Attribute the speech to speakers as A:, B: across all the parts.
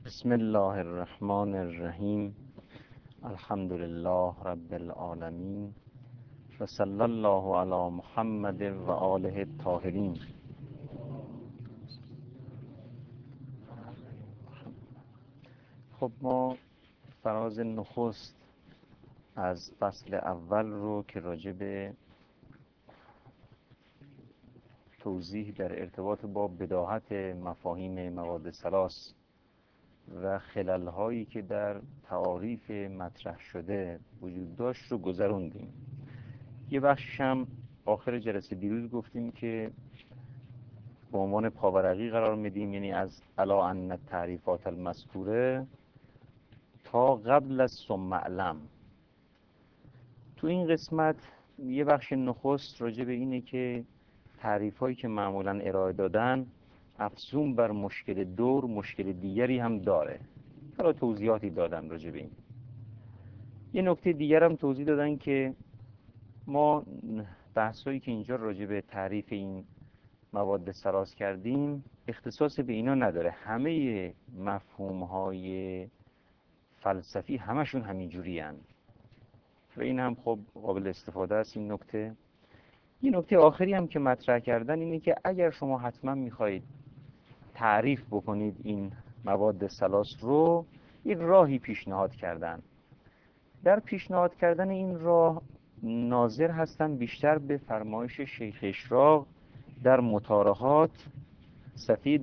A: بسم الله الرحمن الرحیم. الحمد لله رب العالمین و صلی الله علی محمد و آله الطاهرین. خب ما فراز نخست از فصل اول رو که راجع به توضیح در ارتباط با بداهت مفاهیم مواد ثلاث و خلل‌هایی که در تعاریف مطرح شده وجود داشت رو گذروندیم. یه بخشش هم آخر جلسه دیروز گفتیم که به عنوان پاورقی قرار میدیم، یعنی از الا ان التعریفات المذکوره تا قبل از ثم اعلم. تو این قسمت یه بخش نخست راجع به اینه که تعریف‌هایی که معمولاً ارائه دادن افزون بر مشکل دور مشکل دیگری هم داره. حالا توضیحاتی دادن راجع به این. یه نکته دیگر هم توضیح دادن که ما بحثایی که اینجا راجع به تعریف این مواد ثلاث کردیم اختصاص به اینا نداره. همه مفهوم‌های فلسفی همشون همینجوری هن و این هم خب قابل استفاده است این نکته. یه نکته آخری هم که مطرح کردن اینه که اگر شما حتما میخواید تعریف بکنید این مواد ثلاث رو، یک راهی پیشنهاد کردن. در پیشنهاد کردن این راه ناظر هستن بیشتر به فرمایش شیخ اشراق در مطارحات صفحه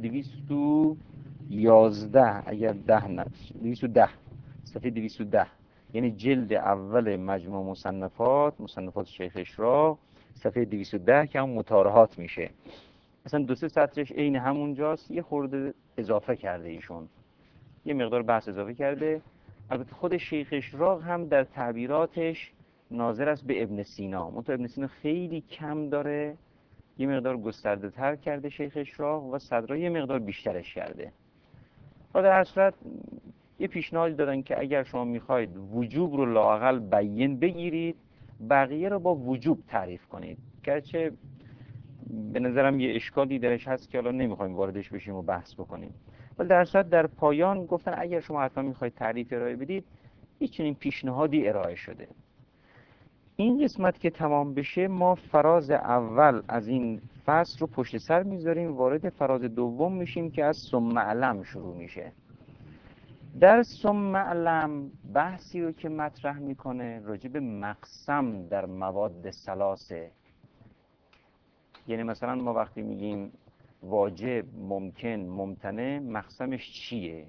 A: 211 اگر 210 صفحه 210، یعنی جلد اول مجموع مصنفات شیخ اشراق صفحه 210 که هم مطارحات میشه. اصلا دو سه سطرش عین همونجاست، یه خورده اضافه کرده ایشون، یه مقدار بحث اضافه کرده. البته خود شیخ اشراق هم در تعبیراتش ناظر است به ابن سینا، منتها ابن سینا خیلی کم داره، یه مقدار گسترده تر کرده شیخ اشراق و صدرا یه مقدار بیشترش کرده. و در هر صورت یه پیشنهاد دادن که اگر شما میخواید وجوب رو لااقل بیان بگیرید، بقیه رو با وجوب تعریف کنید. گرچه به نظرم یه اشکالی درش هست که حالا نمیخوایم واردش بشیم و بحث بکنیم، ولی در صورت در پایان گفتن اگر شما حتما میخواید تعریف ارائه بدید، هیچ چنین پیشنهادی ارائه شده. این قسمت که تمام بشه ما فراز اول از این فصل رو پشت سر میذاریم، وارد فراز دوم میشیم که از ثم اعلم شروع میشه. در ثم اعلم بحثی رو که مطرح میکنه راجع به مقسم در مواد ثلاثه. یعنی مثلا ما وقتی میگیم واجب، ممکن، ممتنع، مقسمش چیه؟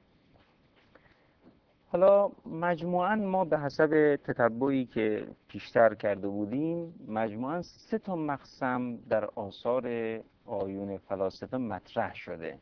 A: حالا مجموعاً ما به حسب تتبعی که پیشتر کرده بودیم مجموعاً 3 تا مقسم در آثار آیون فلاسفه مطرح شده.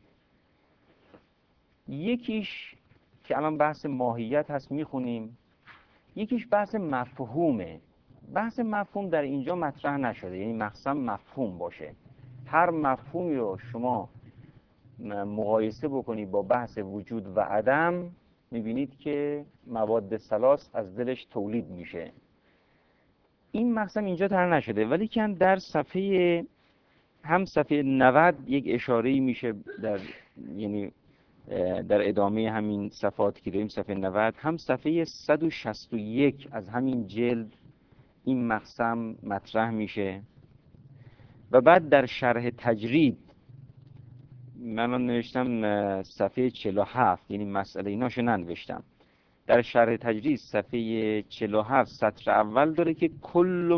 A: یکیش که الان بحث ماهیت هست میخونیم، یکیش بحث مفهومه. بحث مفهوم در اینجا مطرح نشده، یعنی مقسم مفهوم باشه. هر مفهومی رو شما مقایسه بکنی با بحث وجود و عدم، میبینید که مواد ثلاث از دلش تولید میشه. این مقسم اینجا طرح نشده، ولی که در صفحه 90 یک اشاره‌ای میشه در، یعنی در ادامه همین صفحات که داریم صفحه 90 هم صفحه 161 از همین جلد این مقسم مطرح میشه. و بعد در شرح تجرید من نوشتم صفحه 47، یعنی مسئله ایناشو ننوشتم. در شرح تجرید صفحه 47 سطر اول داره که کل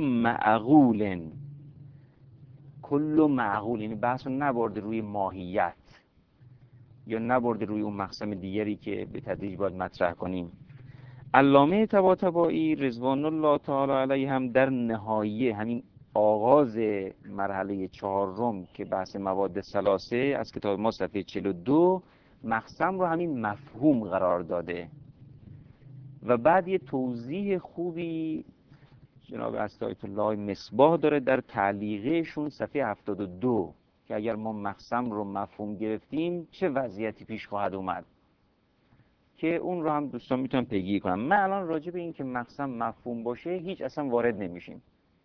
A: معقول، یعنی بحث رو نبرده روی ماهیت یا نبرده روی اون مقسم دیگری که به تدریج باید مطرح کنیم. علامه طباطبایی رضوان الله تعالی علیه هم در نهایه همین آغاز مرحله 4 که بحث مواد ثلاثه از کتاب ما صفحه 42 مقسم رو همین مفهوم قرار داده و بعد یه توضیح خوبی جناب اسدآیت الله مصباح داره در تعلیقشون صفحه 72 که اگر ما مقسم رو مفهوم گرفتیم چه وضعیتی پیش خواهد اومد، که اون رو هم دوستان میتونن پیگیری کنن. من الان راجع به این که مقسم مفهوم باشه هیچ اصلا وارد نمیشیم.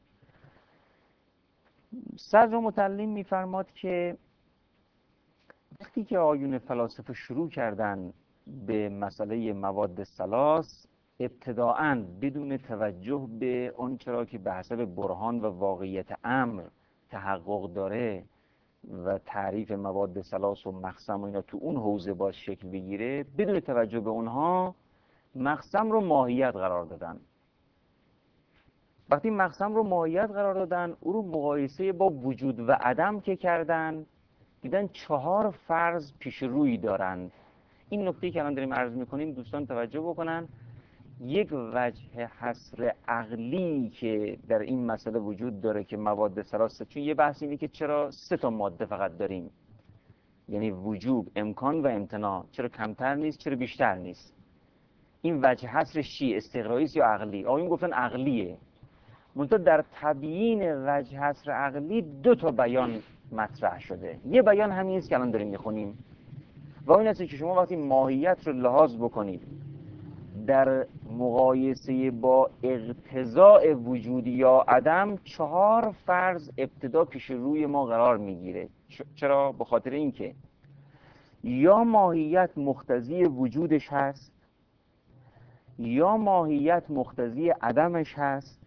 A: صدر متعلم میفرماد که وقتی که آیون فلاسفه شروع کردن به مسئله مواد ثلاث ابتداعاً بدون توجه به آن چرا که به حسب برهان و واقعیت امر تحقق داره و تعریف مواد ثلاث و مقسم و اینا تو اون حوزه باز شکل بگیره، بدون توجه به اونها مقسم رو ماهیت قرار دادن. وقتی مقسم رو ماهیت قرار دادن، او رو مقایسه با وجود و عدم که کردن، دیدن 4 فرض پیش روی دارن. این نکته که الان داریم عرض میکنیم دوستان توجه بکنن. یک وجه حصر عقلی که در این مسئله وجود داره که مواد ثلاثه، چون یه بحث اینه که چرا 3 تا ماده فقط داریم، یعنی وجوب، امکان و امتناع، چرا کمتر نیست، چرا بیشتر نیست. این وجه حصرش چیه؟ استقرایی است یا عقلی؟ آقایون گفتن عقلیه. منتها در تبیین وجه حصر عقلی 2 تا بیان مطرح شده. یه بیان همین است که الان داریم میخونیم و این است که شما وقتی ماهیت رو لحاظ بکنید در مقایسه با اقتضاء وجودی یا عدم، 4 فرض ابتدا پیش روی ما قرار میگیره. چرا؟ به خاطر اینکه یا ماهیت مقتضی وجودش هست، یا ماهیت مقتضی عدمش هست،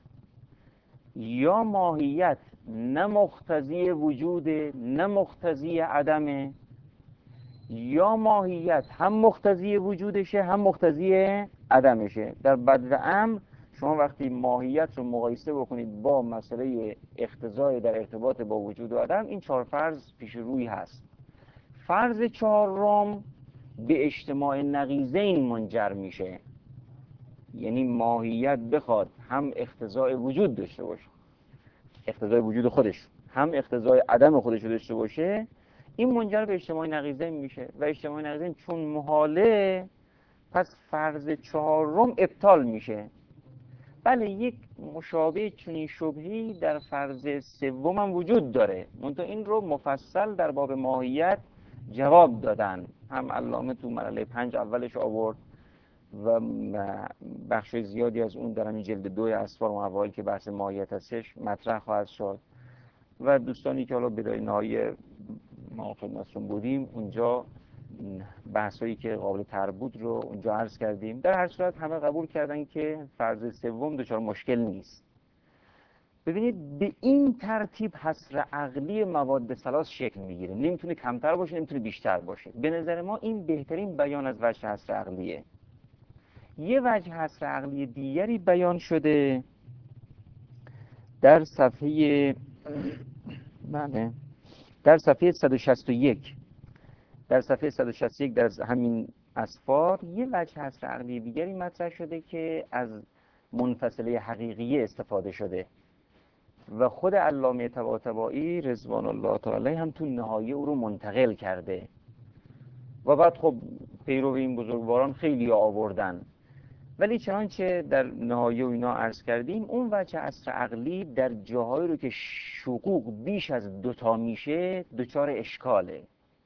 A: یا ماهیت نه مقتضی وجوده نه مقتضی عدمه، یا ماهیت هم مقتضی وجودشه هم مقتضی عدمشه. در بدو امر شما وقتی ماهیت رو مقایسه بکنید با مسئله اقتضای در ارتباط با وجود و عدم، این 4 فرض پیش روی هست. فرض 4م به اجتماع نقیضین منجر میشه، یعنی ماهیت بخواد هم اقتضای وجود داشته باشه، اقتضای وجود خودش، هم اقتضای عدم خودش داشته باشه، این منجر به اجتماع نقیضین میشه و اجتماع نقیضین چون محاله، پس فرض 4م ابطال میشه. بله، یک مشابه چنین شبهی در فرض 3 هم وجود داره، منتها این رو مفصل در باب ماهیت جواب دادن. هم علامه تو مرحله 5 اولش آورد و بخش زیادی از اون در همین جلد 2 اسفار و اوایل که بحث ماهیت هستش مطرح خواهد شد و دوستانی که حالا به نهایی ما خدمتتون بودیم اونجا بحثایی که قابل تربط رو اونجا عرض کردیم. در هر صورت همه قبول کردن که فرض 3 دچار مشکل نیست. ببینید به این ترتیب حصر عقلی مواد ثلاث شکل میگیره، نمیتونه کمتر باشه نمیتونه بیشتر باشه. به نظر ما این بهترین بیان از وجه حصر عقلیه. یه وجه حصر عقلی دیگری بیان شده در صفحه در صفحه 161. در صفحه 161 در همین اسفار یه وجه حصر عقلی دیگری مطرح شده که از منفصله حقیقیه استفاده شده و خود علامه طباطبایی رضوان الله تعالی هم تو نهایه او رو منتقل کرده و بعد خب پیرو این بزرگواران خیلی آوردن. ولی چنانچه در نهایه و اینا عرض کردیم، اون وجه حصر عقلی در جاهایی رو که شقوق بیش از 2 تا میشه دچار اشکاله.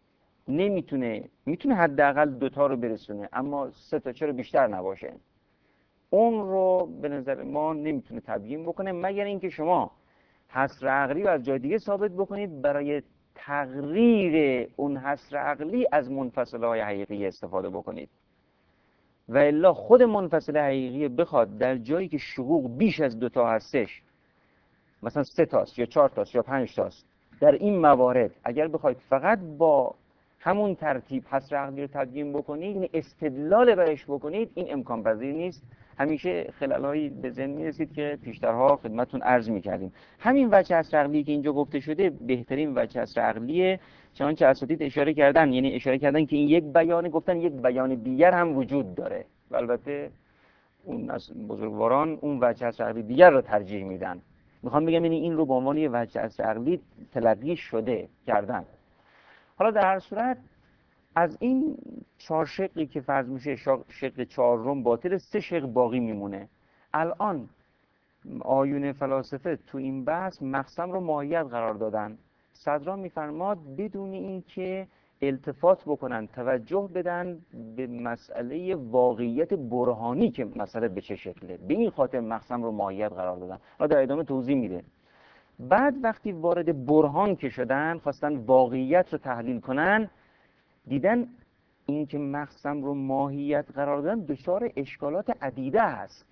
A: میتونه حداقل 2 تا رو برسونه، اما 3 تا چرا بیشتر نباشه. اون رو به نظر ما نمیتونه تبیین بکنه مگر اینکه شما حصر عقلی رو از جای دیگه ثابت بکنید برای تقریر اون حصر عقلی از منفصله های حقیقی استفاده بکنید. و الا خود منفصله حقیقی بخواد در جایی که شقوق بیش از 2 تا هستش، مثلا 3 تاست یا 4 تاست یا 5 تاست، در این موارد اگر بخواید فقط با همون ترتیب حصر عقلی رو تبیین بکنید، یعنی استدلال برش بکنید، این امکان پذیر نیست. همیشه خلال‌هایی به ذهن می‌رسید که پیشترها خدمتتون عرض می‌کردیم. همین وجه حصر عقلی که اینجا گفته شده بهترین وجه حصر عقلیه، چنانچه اساتید اشاره کردن، یعنی اشاره کردن که این یک بیانه، گفتن یک بیان دیگر هم وجود داره و البته اون از بزرگواران اون وجه حصر عقلی دیگر رو ترجیح میدن. میخوام بگم یعنی این رو به عنوان یک وجه حصر عقلی تلقی شده کردن. حالا در هر صورت از این 4 شقی که فرض میشه شق 4 باطل، 3 شق باقی میمونه. الان آیون فلاسفه تو این بحث مقسم رو ماهیت قرار دادن. صدرا میفرماد بدون اینکه التفات بکنن، توجه بدن به مسئله واقعیت برهانی که مسئله به چه شکله، به این خاطر مقسم رو ماهیت قرار دادن. حالا در ادامه توضیح میده. بعد وقتی وارد برهان که شدن، خواستن واقعیت رو تحلیل کنن، دیدن این که مقسم رو ماهیت قرار دادن دچار اشکالات عدیده هست.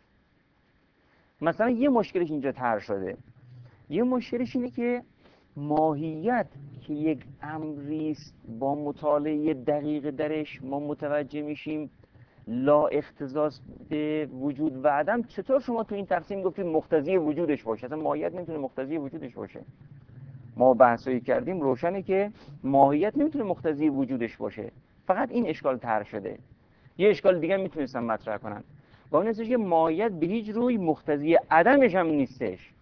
A: مثلا یه مشکلش اینجا طرح شده، یه مشکلش اینه که ماهیت که یک امری است با مطالعه دقیق درش ما متوجه میشیم لا اختصاص به وجود و عدم، چطور شما تو این تقسیم گفتید مقتضی وجودش باشه؟ اصلا ماهیت نمیتونه مقتضی وجودش باشه. ما بحثایی کردیم روشنه که ماهیت نمیتونه مقتضی وجودش باشه. فقط این اشکال طرح شده. یه اشکال دیگه میتونستم مطرح کنن و اون هستش که ماهیت به هیچ روی مقتضی عدمش هم نیستش.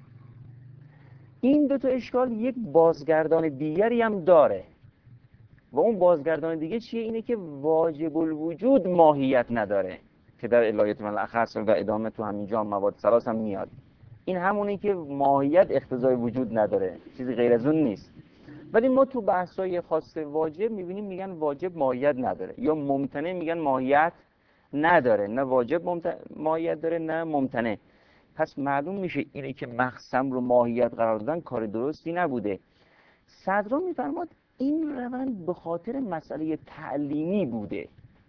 A: این دو تا اشکال یک بازگردان دیگری هم داره و اون بازگردان دیگه چیه؟ اینه که واجب الوجود ماهیت نداره که در الایات من الاخص و ادامه تو همینجا مواد ثلاث هم میاد. این همونه که ماهیت اقتضای وجود نداره، چیزی غیر از اون نیست. ولی ما تو بحث‌های خاص واجب میبینیم میگن واجب ماهیت نداره، یا ممتنع میگن ماهیت نداره. نه واجب ماهیت داره نه ممتنع. پس معلوم میشه اینه که مقسم رو ماهیت قرار دادن کار درستی نبوده. صدرا میفرماد این روند به خاطر مسئله تعلیمی بوده،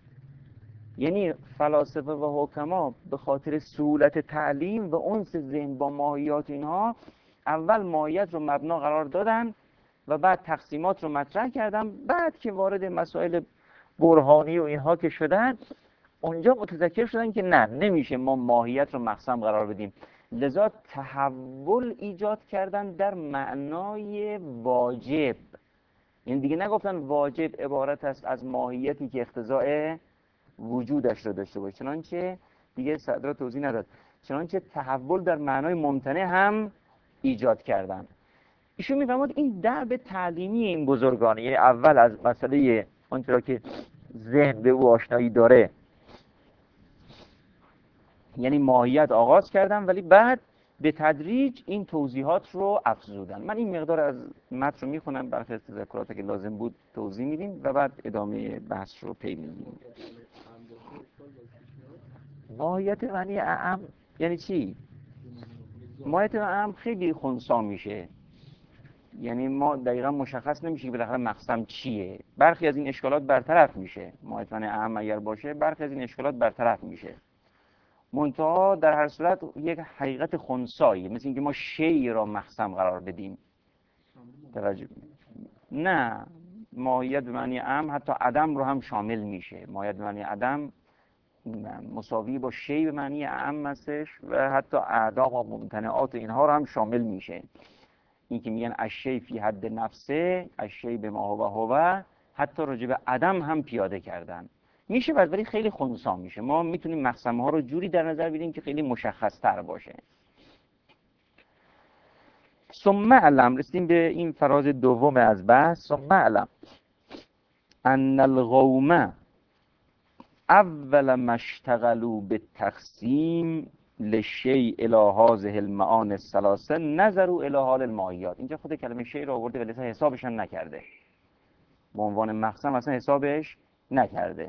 A: یعنی فلاسفه و حکما به خاطر سهولت تعلیم و انس ذهن با ماهیات اینها اول ماهیت رو مبنا قرار دادن و بعد تقسیمات رو مطرح کردن. بعد که وارد مسائل برهانی و اینها که شدن اونجا متذکر شدن که نه، نمیشه ما ماهیت رو مقسم قرار بدیم. لذا تحول ایجاد کردن در معنای واجب. یعنی دیگه نگفتن واجب عبارت است از ماهیتی که اقتضاء وجودش رو داشته باشه، چنانچه دیگه صدرا توضیح نداد، چنانچه تحول در معنای ممتنع هم ایجاد کردن. ایشون میفرماد این درب تعلیمی این بزرگانه، یعنی اول از مسئله آنچه که ذهن به او آشنایی داره، یعنی ماهیت آغاز کردن، ولی بعد به تدریج این توضیحات رو افزودن. من این مقدار از متن رو میخونم، برخی از تذکراتی که لازم بود توضیح میدیم و بعد ادامه بحث رو پی میگیریم. ماهیت معنی اعم یعنی چی؟ ماهیت اعم خیلی خنثی میشه، یعنی ما دقیقا مشخص نمیشه که بالاخره مقسم چیه. برخی از این اشکالات برطرف میشه، ماهیت معنی اعم اگر باشه برخی از این اشکالات برطرف میشه، منتها در هر صورت یک حقیقت خنثیه، مثل اینکه ما شی را مقسم قرار بدیم. توجه نه، ماهیت به معنی اعم حتی عدم رو هم شامل میشه. ماهیت به معنی عدم مساوی با شی به معنی اعم هستش و حتی اعدام و ممتنعات اینها رو هم شامل میشه. این که میگن الشی فی حد نفسه، الشی به ما هو، حتی راجع به عدم هم پیاده کردن میشه، ولی خیلی خنثی میشه. ما میتونیم مقسمه ها رو جوری در نظر بگیریم که خیلی مشخص تر باشه. ثم علم، رسیدیم به این فراز دوم از بحث. ثم علم ان القوم اول ما اشتغلوا بالتقسیم لشیء الی هذه المعانی الثلاثه نظروا الی حال الماهیات. اینجا خود کلمه شیء رو آورده ولی حسابش هم نکرده، به عنوان مقسم اصلا حسابش نکرده.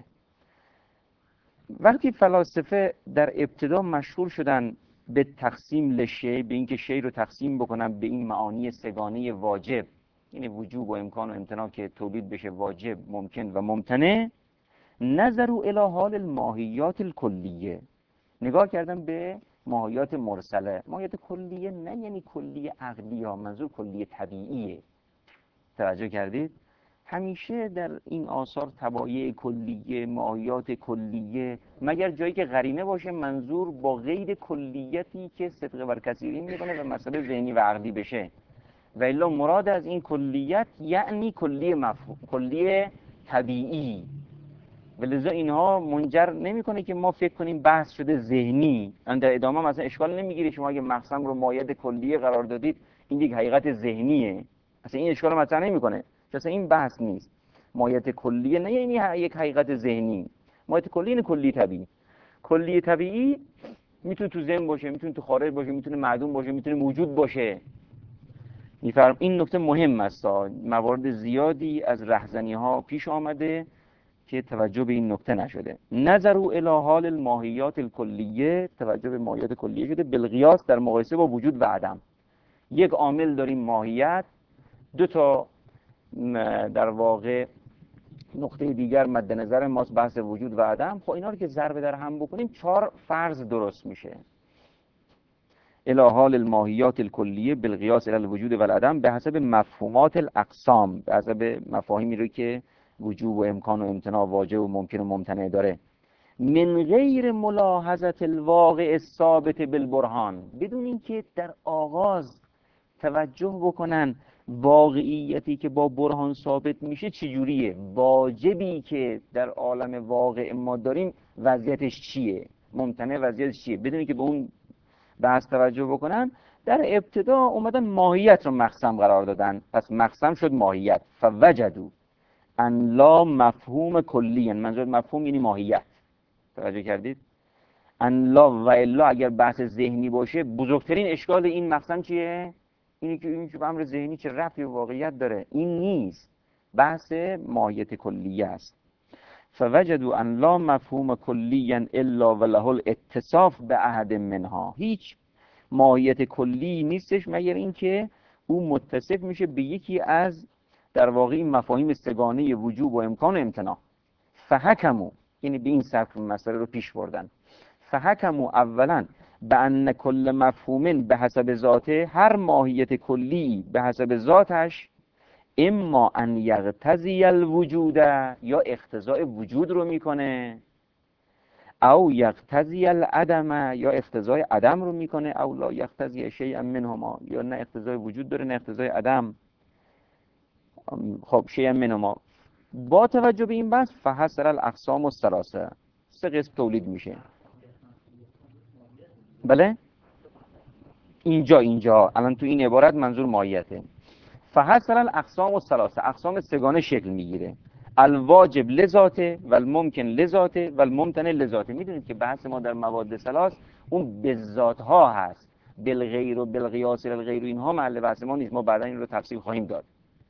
A: وقتی فلاسفه در ابتدا مشغول شدن به تقسیم لشیء، به اینکه شیء رو تقسیم بکنن به این معانی سگانه واجب، یعنی وجوب و امکان و امتناع که تولید بشه واجب، ممکن و ممتنع، نظروا الی حال الماهیات الکلیه، نگاه کردن به ماهیات مرسله. ماهیات کلیه نه یعنی کلیه عقلی ها، منظور کلیه طبیعیه. توجه کردید؟ همیشه در این آثار تبایع کلیه، ماهیات کلیه، مگر جایی که قرینه باشه منظور با غیر کلیتی که صدق بر کثیرین میکنه و مسئله ذهنی و عقلی بشه، و الا مراد از این کلیت یعنی کلیه طبیعی. ولذا اینها منجر نمیکنه که ما فکر کنیم بحث شده ذهنی. در ادامه مثلا اشکال نمیگیره شما اگه مقسم رو ماهیت کلیه قرار دادید این یک حقیقت ذهنیه، اصلا این اشکال مطرح نمیکنه، چون اصلا این بحث نیست. ماهیت کلیه نه یعنی یک حقیقت ذهنی، ماهیت کلیه یعنی کلی طبیعی. کلی طبیعی میتونه تو ذهن باشه، میتونه تو خارج باشه، میتونه معدوم باشه، میتونه موجود باشه. میفرم این نکته مهم است. موارد زیادی از رهزنی ها پیش آمده که توجه به این نکته نشده. نظروا الی حال الماهیات الکلیه، توجه به ماهیات کلیه شده بالقیاس در مقایسه با وجود و عدم. یک عامل داریم ماهیت، دو تا در واقع نقطه دیگر مد نظر ماست بحث وجود و عدم. خب اینا رو که ضرب در هم بکنیم 4 فرض درست میشه. الى حال الماهیات الکلیه بالقیاس الى الوجود و العدم به حسب مفهومات الاقسام، به حسب مفاهیمی رو که وجوب و امکان و امتناع، واجب و ممکن و ممتنع داره. من غیر ملاحظه الواقع الثابت بالبرهان، بدون اینکه در آغاز توجه بکنن واقعیتی که با برهان ثابت میشه چجوریه، واجبی که در عالم واقع ما داریم وضعیتش چیه، ممتنع وضعیتش چیه، بدون اینکه به اون بحث توجه بکنن. در ابتدا اومدن ماهیت رو مقسم قرار دادن، پس مقسم شد ماهیت. فوجدوا ان لا مفهوم کلی، منظور مفهوم یعنی ماهیت، توجه کردید؟ ان لا و الا اگر بحث ذهنی باشه بزرگترین اشکال این مقسم چیه؟ اینی که این امر ذهنی چه ربطی به واقعیت داره؟ این نیست، بحث ماهیت کلیه است. فوجدوا ان لا مفهوم کلی الا وله الاتصاف به احد منها، هیچ ماهیت کلی نیستش مگر اینکه او متصف میشه به یکی از در واقع این مفاهیم سگانه وجوب و امکان و امتناع. فحکموا، یعنی به این سبک مسئله رو پیش بردن. فحکموا اولا به ان کل مفهوم به حسب ذاته، هر ماهیت کلی به حسب ذاتش اما ان یقتضی الوجود، یا اقتضاء وجود رو میکنه، او یقتضی العدم، یا اقتضای عدم رو میکنه، او لا یقتضی شیئا منهما، یا نه اقتضای وجود داره نه اقتضای عدم. خب شیئا منهما. با توجه به این بحث فحصر الاقسام الثلاثه، 3 قسم تولید میشه. بله اینجا الان تو این عبارت منظور ماهیته. فحصر الاقسام الثلاثه، اقسام سگانه شکل میگیره. الواجب لذاته و الممکن لذاته و الممتنع لذاته. میدونید که بحث ما در مواد ثلاث اون بذات ها هست، بالغیر و بالقیاس الغیر و اینها محل بحث ما نیست، ما بعدا این رو تفصیل خواهیم داد.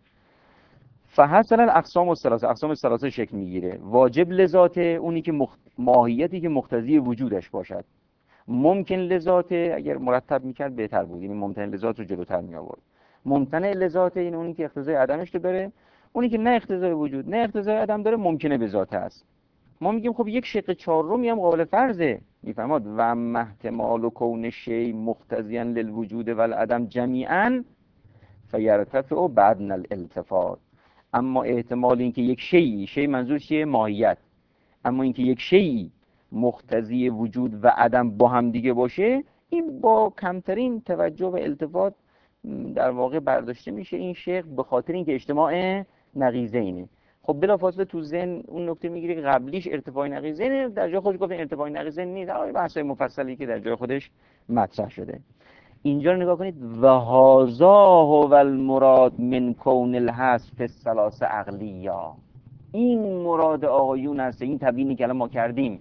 A: فحصر الاقسام الثلاثه، اقسام ثلاثه شکل میگیره. واجب لذاته، اونی که ماهیتی که مقتضی وجودش باشد. ممکن لذاته، اگر مرتب میکرد بهتر بود، یعنی ممتنع لذات رو جلوتر می آورد. ممتنع لذاته این اونی که اقتضای عدمش رو داره، اونی که نه اقتضای وجود نه اقتضای عدم داره، ممکنه به ذاته است. ما میگیم خب یک شق چهارمی هم قابل فرضه، میفهمید؟ و احتمال کون شیء مقتضیا للوجود و العدم جمیعا فیرتفع بعدن الالتفات. اما احتمال اینکه یک شیء منظور چیه؟ ماهیت. اما اینکه یک شیء مقتضی وجود و عدم با هم دیگه باشه، این با کمترین توجه و التفات در واقع برداشته میشه این شیء، به خاطر اینکه اجتماع نقیضینه. خب بلافاصله تو ذهن اون نکته میگیری که قبلیش ارتفاع نقیضین، در جای خودش گفت ارتفاع نقیضین نیست، در بحث‌های مفصلی که در جای خودش مطرح شده. اینجا رو نگاه کنید. و هذا هو المراد من کون الحذف الثلاث عقلیا، این مراد آقایون هست. این تبیینی که الان ما کردیم،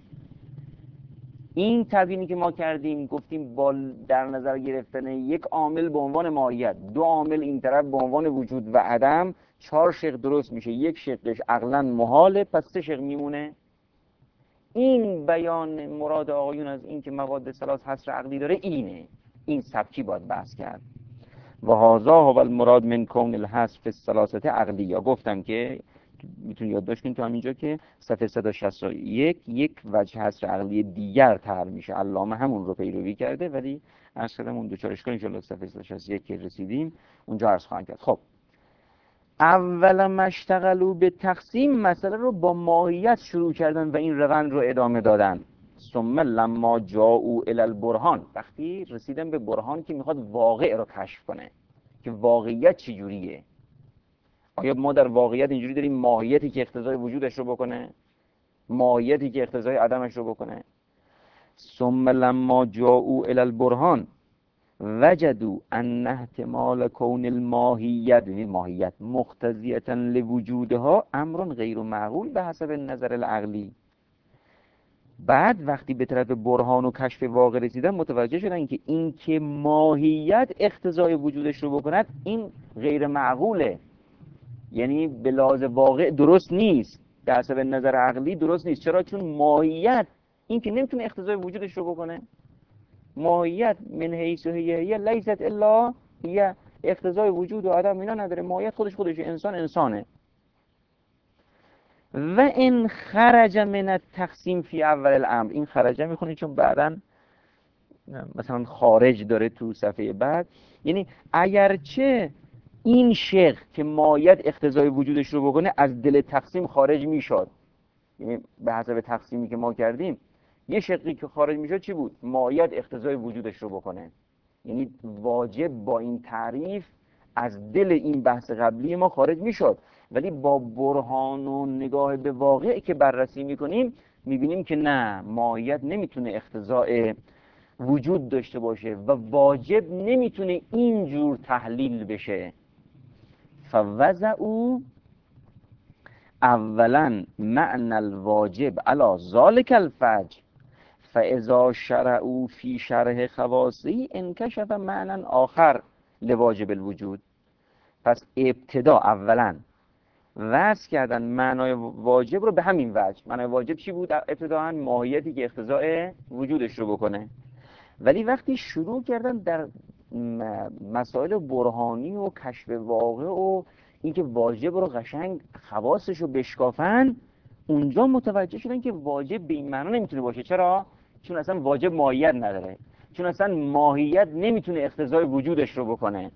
A: این تبیینی که ما کردیم گفتیم با در نظر گرفتن یک عامل به عنوان ماهیت، 2 عامل این طرف به عنوان وجود و عدم، 4 شق درست میشه. یک شقش عقلا محاله، پس 3 شق میمونه. این بیان مراد آقایون از این که مواد ثلاث حصر عقلی داره اینه، این سبکی باید بحث کرد. و هذا هو المراد من کون الحذف الثلاثه عقلیه. گفتم که میتونی یادداشت کنید تو همینجا که صفحه 161 یک وجه حصر عقلی دیگر طرح میشه. علامه همون رو پیروی کرده، ولی عرض کردم اون دوچارش کنیم ان شاء الله صفحه 161 که رسیدیم اونجا عرض خواهم کرد. خب اول ما اشتغلوا به تقسیم، مسئله رو با ماهیت شروع کردن و این روند رو ادامه دادن. ثم لما جاءوا الی البرهان، وقتی رسیدن به برهان که میخواد واقع رو کشف کنه که واقعیت چجوریه. آیا ما در واقعیت اینجوری داریم ماهیتی که اقتضای وجودش رو بکنه، ماهیتی که اقتضای عدمش رو بکنه؟ ثم لما جاءوا الی البرهان وجدوا ان احتمال کون الماهیت، یعنی ماهیت مقتضیه لوجودها، امر غیر معقول به حسب نظر العقلی. بعد وقتی به طرف برهان و کشف واقع رسیدن متوجه شدن که این که ماهیت اقتضای وجودش رو بکند این غیر معقوله، یعنی به لحاظ واقع درست نیست، به حسب نظر عقلی درست نیست. چرا؟ چون ماهیت این که نمیتونه اقتضای وجودش رو بکنه. ماهیت من حیث هی لیست الا هی، اقتضای وجود و عدم اینا نداره. ماهیت خودش انسانه. و این خرج من التقسیم فی اول الامر، این خرجه میخونید چون بعداً مثلا خارج داره تو صفحه بعد، یعنی اگرچه این شق که مایت اقتضای وجودش رو بکنه از دل تقسیم خارج میشد، یعنی به حسب تقسیمی که ما کردیم یه شقی که خارج میشد چی بود؟ مایت اقتضای وجودش رو بکنه، یعنی واجب با این تعریف از دل این بحث قبلی ما خارج میشد، ولی با برهان و نگاه به واقع که بررسی میکنیم میبینیم که نه، مایت نمیتونه اقتضای وجود داشته باشه و واجب نمیتونه اینجور تحلیل بشه. فوضعوا اولا معنى الواجب على ذلك الفجر فاذا شرعوا في شرح خواصه انکشف معنى آخر لواجب الوجود. پس ابتدا اولا وضع کردن معنای واجب رو به همین وجه. معنای واجب چی بود؟ ابتداً ماهیتی که اقتضاء وجودش رو بکنه، ولی وقتی شروع کردن در مسائل برهانی و کشف واقع و اینکه واجب رو قشنگ خواصش رو بشکافن، اونجا متوجه شدن که واجب به این معنا نمیتونه باشه. چرا؟ چون اصلا واجب ماهیت نداره، چون اصلا ماهیت نمیتونه اقتضای وجودش رو بکنه.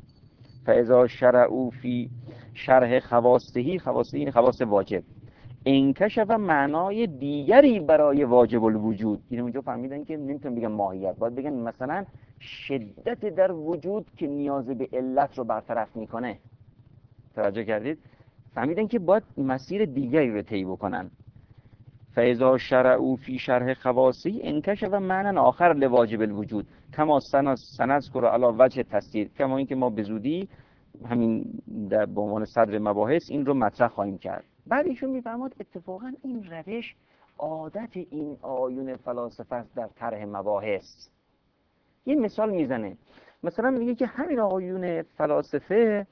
A: فاذا شرعوا فی شرح خواصه، خواصه این خواص واجب، انکشف معنای دیگری برای واجب الوجود. این اونجا فهمیدن که نمیتونن بگن ماهیت، باید بگن مثلا شدت در وجود که نیاز به علت رو برطرف میکنه. توجه کردید؟ فهمیدن که باید مسیر دیگری رو طی بکنن. فاذا شرعوا فی شرح خواصه انکشف معنی آخر لواجب الوجود کما سنذکر علی وجه تسهیل، کما اینکه ما به زودی همین در به عنوان صدر مباحث این رو مطرح خواهیم کرد. بعد ایشون میفرماد اتفاقا این روش عادت این آیون فلاسفه است در طرح مباحث. یه مثال میزنه، مثلا میگه که همین آیون فلاسفه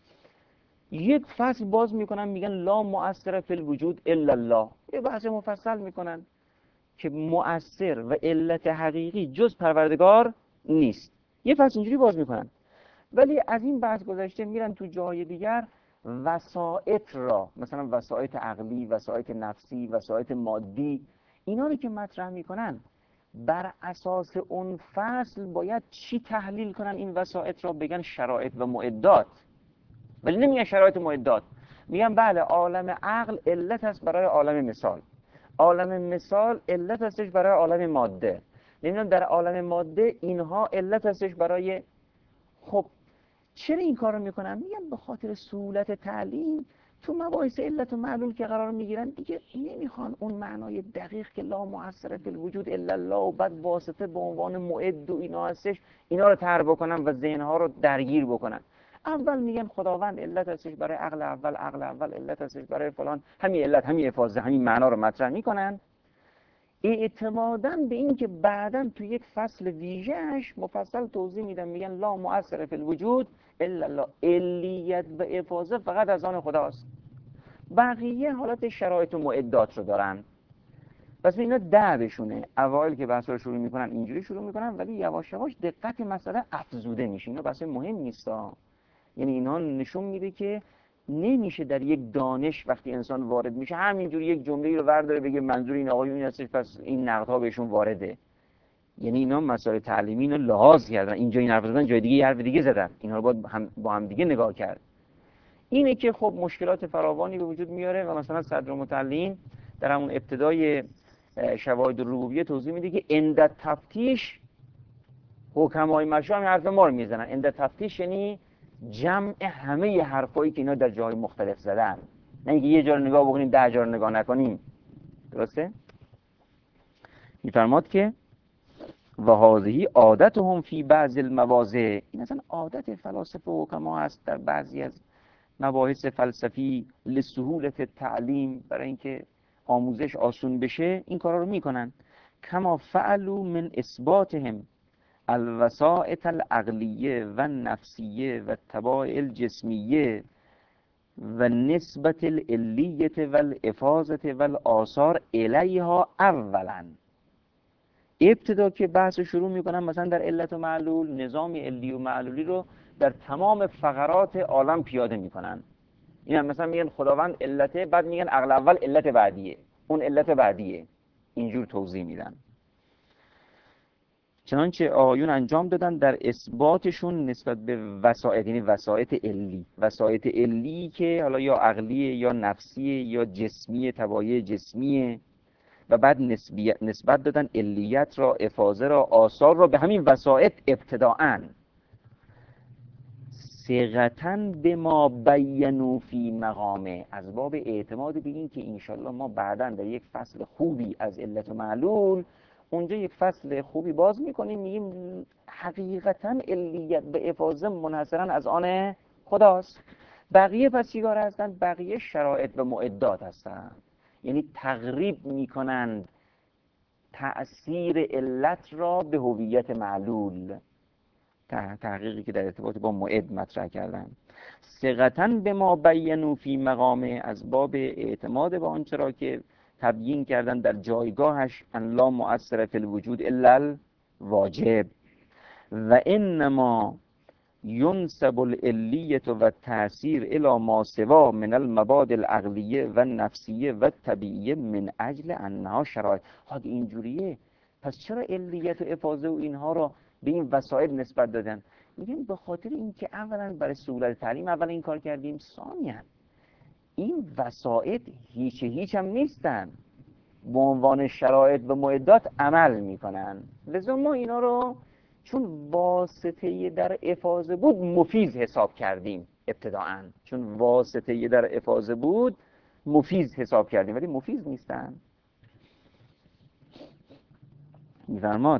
A: یک فصل باز میکنن میگن لا مؤثر فی الوجود الا الله، یه بحث مفصل میکنن که مؤثر و علت حقیقی جز پروردگار نیست. یه فصل اینجوری باز میکنن، ولی از این بحث گذشته میرن تو جای دیگر وسائط را، مثلا وسائط عقلی، وسائط نفسی، وسائط مادی، اینا رو که مطرح میکنن بر اساس اون فصل باید چی تحلیل کنن این وسائط را؟ بگن شرایط و معدات. ولی نمیگن شرایط و معدات، میگن بله عالم عقل علت است برای عالم مثال، عالم مثال علت هستش برای عالم ماده، نمیدونم در عالم ماده اینها علت هستش برای. خب چرا این کار رو میکنن؟ میگن به خاطر سهولت تعلیم تو مباحث علت و معلول که قرار میگیرن دیگه نمیخوان اون معنای دقیق که لا مؤثر فی الوجود الا الله و بعد واسطه به عنوان معد و اینا هستش، اینا رو طرح بکنن و ذهنها رو درگیر بکنن. اول میگن خداوند علت هستش برای عقل اول، عقل اول علت هستش برای فلان، همین علت، همین افاضه، همین معنا رو مطرح میکنن، اعتمادا به این که بعداً تو یک فصل ویژهش مفصل توضیح میدن، میگن لا مؤثر فی الوجود الا الله، علیت و افاضه فقط از آن خداست، بقیه حالت شرایط و معدات رو دارن. پس اینا دعوشونه. اوایل که بحث رو شروع میکنن اینجوری شروع میکنن، ولی یواش یواش دقت مسئله افزوده میشه. اینا بحث مهم نیستا، یعنی اینا نشون میده که نمیشه در یک دانش وقتی انسان وارد میشه همینجوری یک جمله رو ورداره بگه منظور این آقایون این هستش پس این نقدها بهشون وارده. یعنی اینا مسائل تعلیمی اینو لحاظ کردن، اینجا این حرف زدن، جای دیگه یه حرف دیگه زدن، اینا رو باید با هم دیگه نگاه کرد. اینه که خب مشکلات فراوانی به وجود میاره و مثلا صدر متعلین در همون ابتدای شواهد الربوبیه توضیح میده که عند تفتیش حکمای مشروع هم حرف ما رو میزنن. عند تفتیش یعنی جمع همه حرفایی که اینا در جای مختلف زدن، نه اینکه یه جا رو نگاه بکنیم 10 جا رو نگاه نکنیم. درسته؟ میفرماد که و هذه عادتهم فی بعض المواضع، این اصلا عادت فلاسفه و حکما هست در بعضی از مباحث فلسفی لسهولت تعلیم، برای اینکه آموزش آسون بشه این کارا رو میکنن. کما فعلوا من اثباتهم الوسائط العقلیه و نفسیه و الطبائع الجسمیه و نسبت العلیت و الافاظت و الآثار الیها اولا. ابتدا که بحث شروع میکنن مثلا در علت و معلول، نظام علی و معلولی رو در تمام فقرات عالم پیاده میکنن. این هم مثلا میگن خداوند علته، بعد میگن عقل اول علت بعدیه، اون علت بعدیه، اینجور توضیح میدن. چنانچه آقایون انجام دادن در اثباتشون نسبت به وسائط، یعنی وسائط علی که حالا یا عقلیه یا نفسیه یا جسمیه، طبایع جسمیه، و بعد نسبت دادن علیت را، افاضه را، آثار را به همین وسائط ابتداءً ثقةً به ما بینوا فی مقامه، از باب اعتماد به این که انشالله ما بعداً در یک فصل خوبی از علت و معلول، اونجا یک فصل خوبی باز میکنیم، میگیم حقیقتاً علیت به افاضه منحصراً از آن خداست. بقیه پس چیکار هستن؟ بقیه شرایط و معدات هستن، یعنی تقریب میکنند تأثیر علت را به هویت معلول، تحقیقی که در ارتباط با معد مطرح کردن. ثقةً به ما بینوا فی مقامه، از باب اعتماد به آنچه را که تبیین کردن در جایگاهش، ان لا مؤثر فی الوجود الا الواجب، و انما ینسب العلیة و التأثیر الی ما سوا من المبادئ العقلیه و النفسیه و الطبیعیه من اجل انها شرایط. اگه اینجوریه پس چرا علیت و افاضه و اینها را به این وسایل نسبت دادن؟ میگن به خاطر اینکه اولا برای سهولت تعلیم اول این کار کردیم، ثانیاً این وسایل هیچ هم نیستن، به عنوان شرایط و معدات عمل میکنن، لذا ما اینا رو چون واسطه در افاضه بود مفیز حساب کردیم ابتداءً، چون واسطه در افاضه بود مفیز حساب کردیم، ولی مفیز نیستن. میفرماد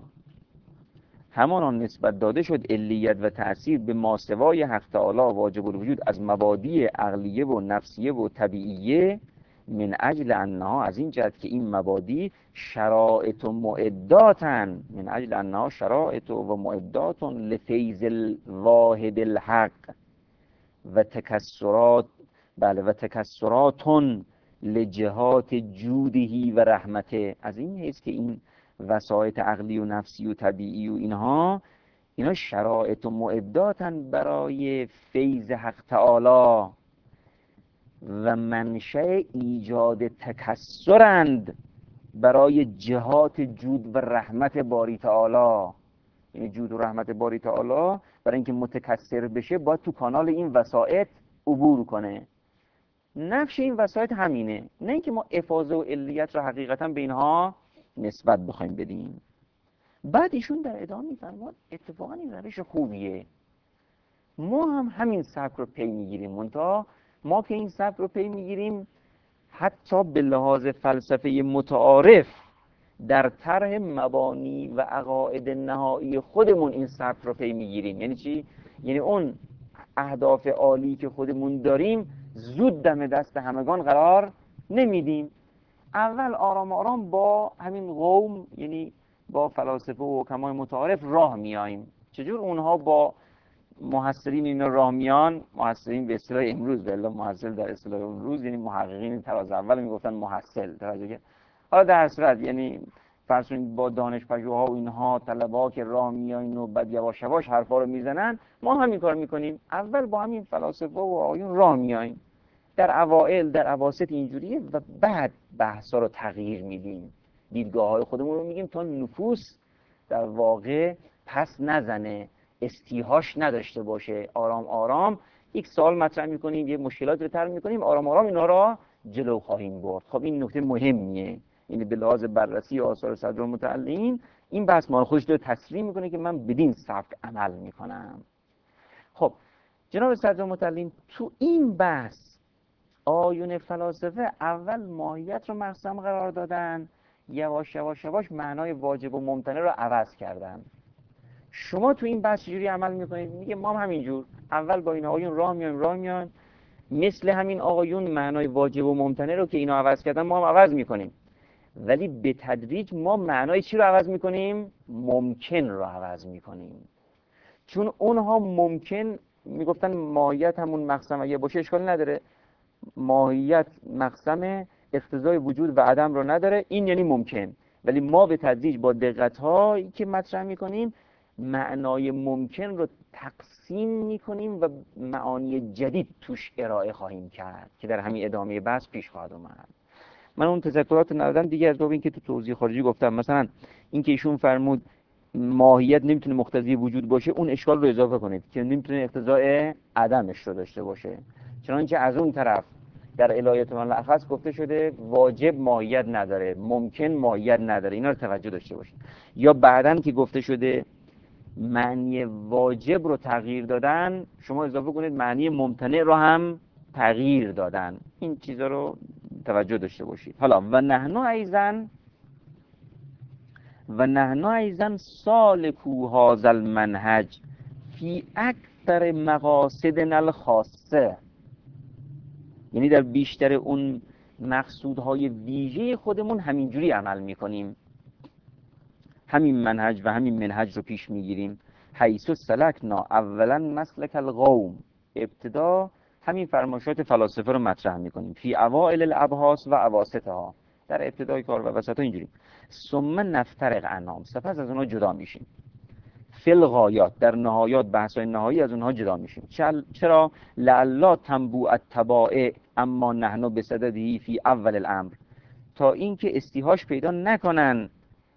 A: همانان نسبت داده شد علیت و تأثیر به ماسوای حق تعالی واجب الوجود از مبادی عقلیه و نفسیه و طبیعیه، من اجل انها، از این جهت که این مبادی شرائط و معداتن، من اجل انها شرائط و معداتن لفیض الواحد الحق و تکسرات، بله، و تکسراتن لجهات جودهی و رحمته، از این حیث که این وسایط عقلی و نفسی و طبیعی و اینا شرایط و معداتن برای فیض حق تعالی و منشأ ایجاد تکسرند برای جهات جود و رحمت باری تعالی. یعنی جود و رحمت باری تعالی برای اینکه متکثر بشه باید تو کانال این وسایط عبور کنه. نقش این وسایط همینه، نه اینکه ما افاضه و علیت را حقیقتا به اینها نسبت بخوایم بدیم. بعد ایشون در ادامه میفرماد اتفاقا این روش خوبیه، ما هم همین سبک رو پی میگیریم، منتها ما که این سبک رو پی میگیریم حتی به لحاظ فلسفه متعارف در طرح مبانی و عقاید نهایی خودمون این سبک رو پی میگیریم. یعنی چی؟ یعنی اون اهداف عالی که خودمون داریم زود دم دست همگان قرار نمیدیم، اول آرام آرام با همین قوم، یعنی با فلاسفه و حکمای متعارف راه میاییم. چجور اونها با محصلین اینا راه میان؟ محصلین به اصطلاح امروز، به محصل در اصطلاح امروز یعنی محققین طراز اول میگفتن محصل، توجه کرد. حالا در صورت یعنی فرض کنید با دانشپژوها و اینها طلبه‌ها که راه میایین و بعد یواش یواش حرفا رو میزنن، ما همین کار میکنیم، اول با همین فلاسفه و آقایون راه میاییم، در اوائل در اواسط اینجوریه و بعد بحثا رو تغییر میدیم، دیدگاه‌های خودمون رو میگیم تا نفوس در واقع پس نزنه، استیحاش نداشته باشه. آرام آرام یک سوال مطرح میکنیم، یه مشکلات رو طرح میکنیم، آرام آرام اینا رو جلو خواهیم برد. خب این نکته مهمیه، یعنی به لحاظ بررسی آثار صدر المتعلین این بحث ما خودش رو تصریح میکنه که من بدین سبک عمل میکنم. خب جناب صدر المتعلین تو این بحث آیون فلاسفه اول ماهیت رو مقسم قرار دادن، یواش یواش یواش معنای واجب و ممتنع رو عوض کردن. شما تو این بحث چجوری عمل میکنید؟ میگه ما هم همینجور اول با این آقایون راه میایم مثل همین آقایون معنای واجب و ممتنع رو که اینا عوض کردن ما هم عوض میکنیم، ولی به تدریج ما معنای چی رو عوض میکنیم؟ ممکن رو عوض میکنیم. چون اونها ممکن میگفتن ماهیت همون مقسم اگه باشه اشکال نداره، ماهیت مقسم اقتضای وجود و عدم رو نداره، این یعنی ممکن. ولی ما به تدریج با دقت‌هایی که مطرح می‌کنیم معنای ممکن رو تقسیم میکنیم و معانی جدید توش ارائه خواهیم کرد که در همین ادامه بحث پیش خواهد اومد. من اون تذکرات ندادم دیگه از باب اینکه تو توضیح خارجی گفتم، مثلا اینکه ایشون فرمود ماهیت نمیتونه مقتضی وجود باشه، اون اشکال رو اضافه کنید که نمیتونه اقتضای عدمش رو داشته باشه، چنانچه از اون طرف در الایات من الاخص گفته شده واجب ماهیت نداره، ممکن ماهیت نداره، اینا رو توجه داشته باشید. یا بعدن که گفته شده معنی واجب رو تغییر دادن، شما اضافه کنید معنی ممتنع رو هم تغییر دادن. این چیزا رو توجه داشته باشید. حالا و نحن ایضا سالکو هذا المنهج فی اکثر مقاصدنا الخاصه، یعنی در بیشتر اون مقصودهای ویژه خودمون همینجوری عمل میکنیم، همین منهج و همین منهج رو پیش میگیریم. حیث سلکنا اولا مسلک القوم، ابتدا همین فرمایشات فلاسفه رو مطرح میکنیم، فی اوائل الابحاث و اواسطها، در ابتدای کار و وسطها اینجوری. ثم نفترق عنهم، سپس از اونها جدا میشیم. فی الغایات، در نهایات بحث‌های نهایی از اونها جدا میشیم. چرا؟ لعلا تنبوء الطبائع اما نحن بصدده فی اول الامر، تا اینکه استیهاش پیدا نکنن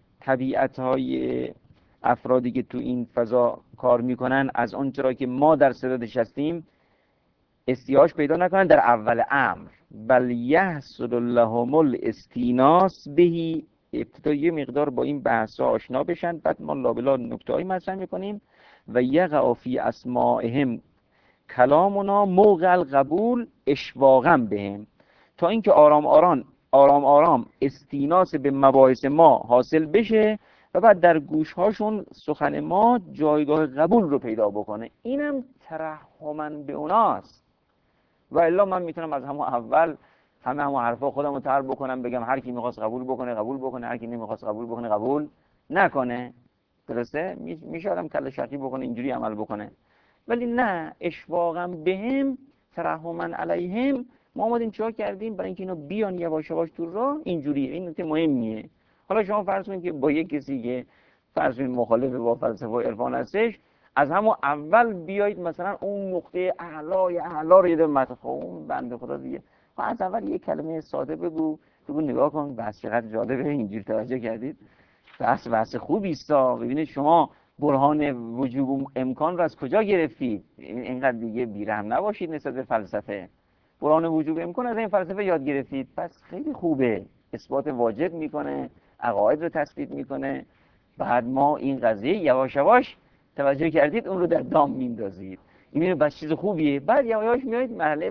A: طبیعت‌های افرادی که تو این فضا کار میکنن از اون چرا که ما در صددش هستیم استیهاش پیدا نکنن در اول امر، بل یحصل لهم الاستیناس بهی، ابتدا یه مقدار با این بحثا آشنا بشن، بعد ما لابلا نکته‌ای مطرح میکنیم. و یقع فی اسماعهم کلامنا موقع القبول اشواقا بهم، تا اینکه آرام آرام استیناس به مباحث ما حاصل بشه و بعد در گوشهاشون سخن ما جایگاه قبول رو پیدا بکنه. اینم ترحما به اوناست. و الا من میتونم از همون اول همون حرفا خودم رو تر بکنم، بگم هر کی میخواست قبول بکنه قبول بکنه، هر کی نمیخواست قبول بکنه قبول نکنه. درسته؟ میشه آدم کله شقی بکنه اینجوری عمل بکنه. ولی نه، اشواقا بهم ترحما علیهم، ما اومدیم چیکار کردیم؟ برای اینکه اینا بیان یواش یواش تو راه، اینجوریه. این نکته مهمیه. حالا شما فرض کنید که با یک کسی که فرض کنید مخالف با فلسفه و عرفان هستش، از همون اول بیایید مثلا اون نقطه اعلای اعلا رو یه دفعه مطرح، اون بنده خدا دیگه از اول یه کلمه ساده بگو نگاه کن بس چقدر جالبه، اینجوری توجه کردید، بس خوبی است. ببینید شما برهان وجوب و امکان رو از کجا گرفتید؟ اینقدر دیگه بیرحم نباشید نسبت به فلسفه. برهان وجوب امکان از این فلسفه یاد گرفتید، پس خیلی خوبه، اثبات واجب میکنه، عقاید رو تثبیت میکنه. بعد ما این قضیه یواش یواش توجه کردید اون رو در دام میندازید، این بس چیز خوبیه. بعد یواش میایید مرحله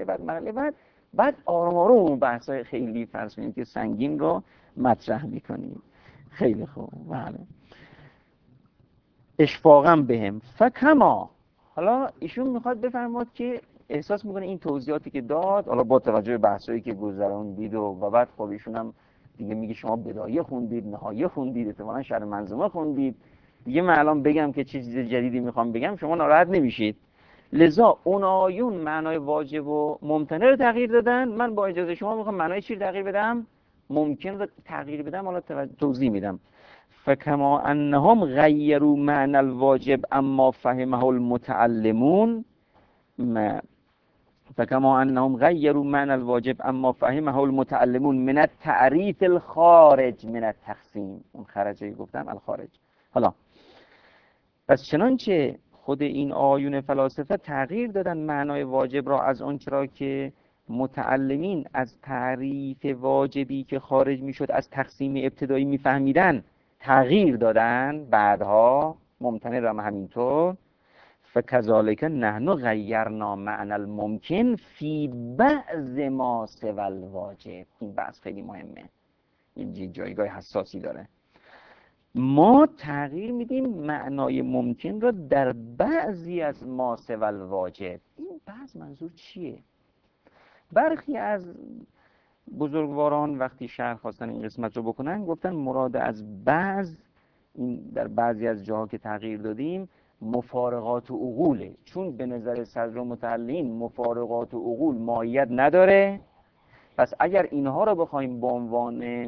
A: بعد آروم آروم اون بحث‌های خیلی فرض کنید که سنگین رو مطرح میکنید. خیلی خوب. بله. اشفاقا بهم فکما، حالا ایشون میخواد بفرماد که احساس میکنه این توضیحاتی که داد، حالا با توجه به بحثایی که گذروندید و بعد خب ایشون هم دیگه میگه شما بدایه خوندید، نهایه خوندید، احتمالاً شرح منظومه خوندید دیگه، من الان بگم که چه چیز جدیدی میخوام بگم شما ناراحت نمیشید. لذا اون آیون معنای واجب و ممتنع رو تغییر دادن، من با اجازه شما میخوام معنای چی رو تغییر بدم؟ ممکن رو تغییر بدم. حالا توضیح میدم. فکما انهم غیروا معنى الواجب اما فهمه المتعلمون، فكما انهم غيروا معنى الواجب اما فهمه المتعلمون من التعریف الخارج من التقسیم، اون خرجی گفتم الخارج. حالا پس چنانچه خود این آیون فلاسفه تغییر دادن معنای واجب را از آنچه را که متعلمین از تعریف واجبی که خارج میشد از تقسیم ابتدایی میفهمیدن تغییر دادن، بعدها ممتنع را همینطور. فکذالک نحن غیرنا معنی الممکن فی بعض ما سوى الواجب. این بحث خیلی مهمه، این جایگاه حساسی داره. ما تغییر میدیم معنای ممکن را در بعضی از ما سوى الواجب. این بعض منظور چیه؟ برخی از بزرگواران وقتی شرح خواستن این قسمت رو بکنن گفتن مراد از بعض، این در بعضی از جاها که تغییر دادیم مفارقات و عقوله، چون به نظر صدر متعلین مفارقات و عقول ماهیت نداره، پس اگر اینها رو بخوایم به عنوان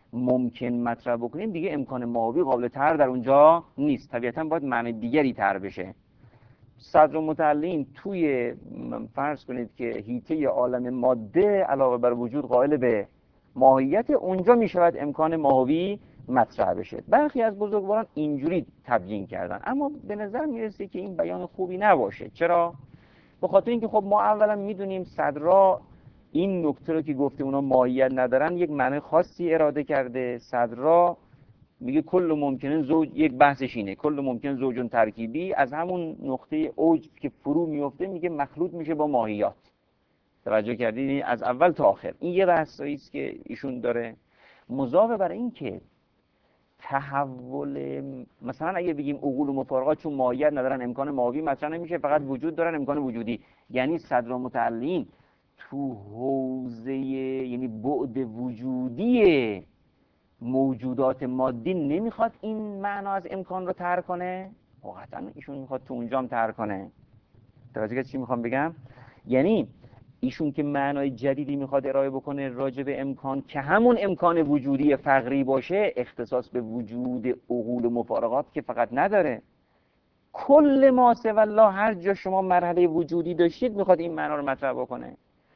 A: ممکن مطرح بکنیم دیگه امکان ماهوی قابل تر در اونجا نیست، طبیعتا باید معنی دیگری تر بشه. صدر و متعلین توی فرض کنید که هیته عالم ماده علاوه بر وجود قائل به ماهیت، اونجا می شود امکان ماهوی مطرح بشه. برخی از بزرگواران اینجوری تبیین کردن، اما به نظر میرسه که این بیان خوبی نباشه. چرا؟ به خاطر اینکه خب ما اولا میدونیم صدرا این نکته رو که گفته اونا ماهیت ندارن یک معنی خاصی اراده کرده. صدرا میگه کل ممکنه زوج، یک بحثش اینه کل ممکن زوجون ترکیبی، از همون نقطه اوج که فرو میفته میگه مخلوط میشه با ماهیات. توجه کردید؟ از اول تا آخر این یه بحثایی است که ایشون داره. مضافه بر این که تحول، مثلا اگه بگیم عقول و مفارقات چون ماهیت ندارن امکان ماهوی مطرح نمیشه، فقط وجود دارن امکان وجودی، یعنی صدر و متعلین تو حوزه یعنی بعد وجودی موجودات مادی نمیخواد این معنا از امکان رو طرح کنه، قطعا ایشون میخواد تو اونجام طرح کنه. توجه کردید چی میخوام بگم؟ یعنی ایشون که معنای جدیدی میخواد ارائه بکنه راجع به امکان که همون امکان وجودی فقری باشه، اختصاص به وجود عقول و مفارقات که فقط نداره، کل ما سوی الله هر جا شما مرحله وجودی داشتید میخواد این معنا رو مطرح بکنه.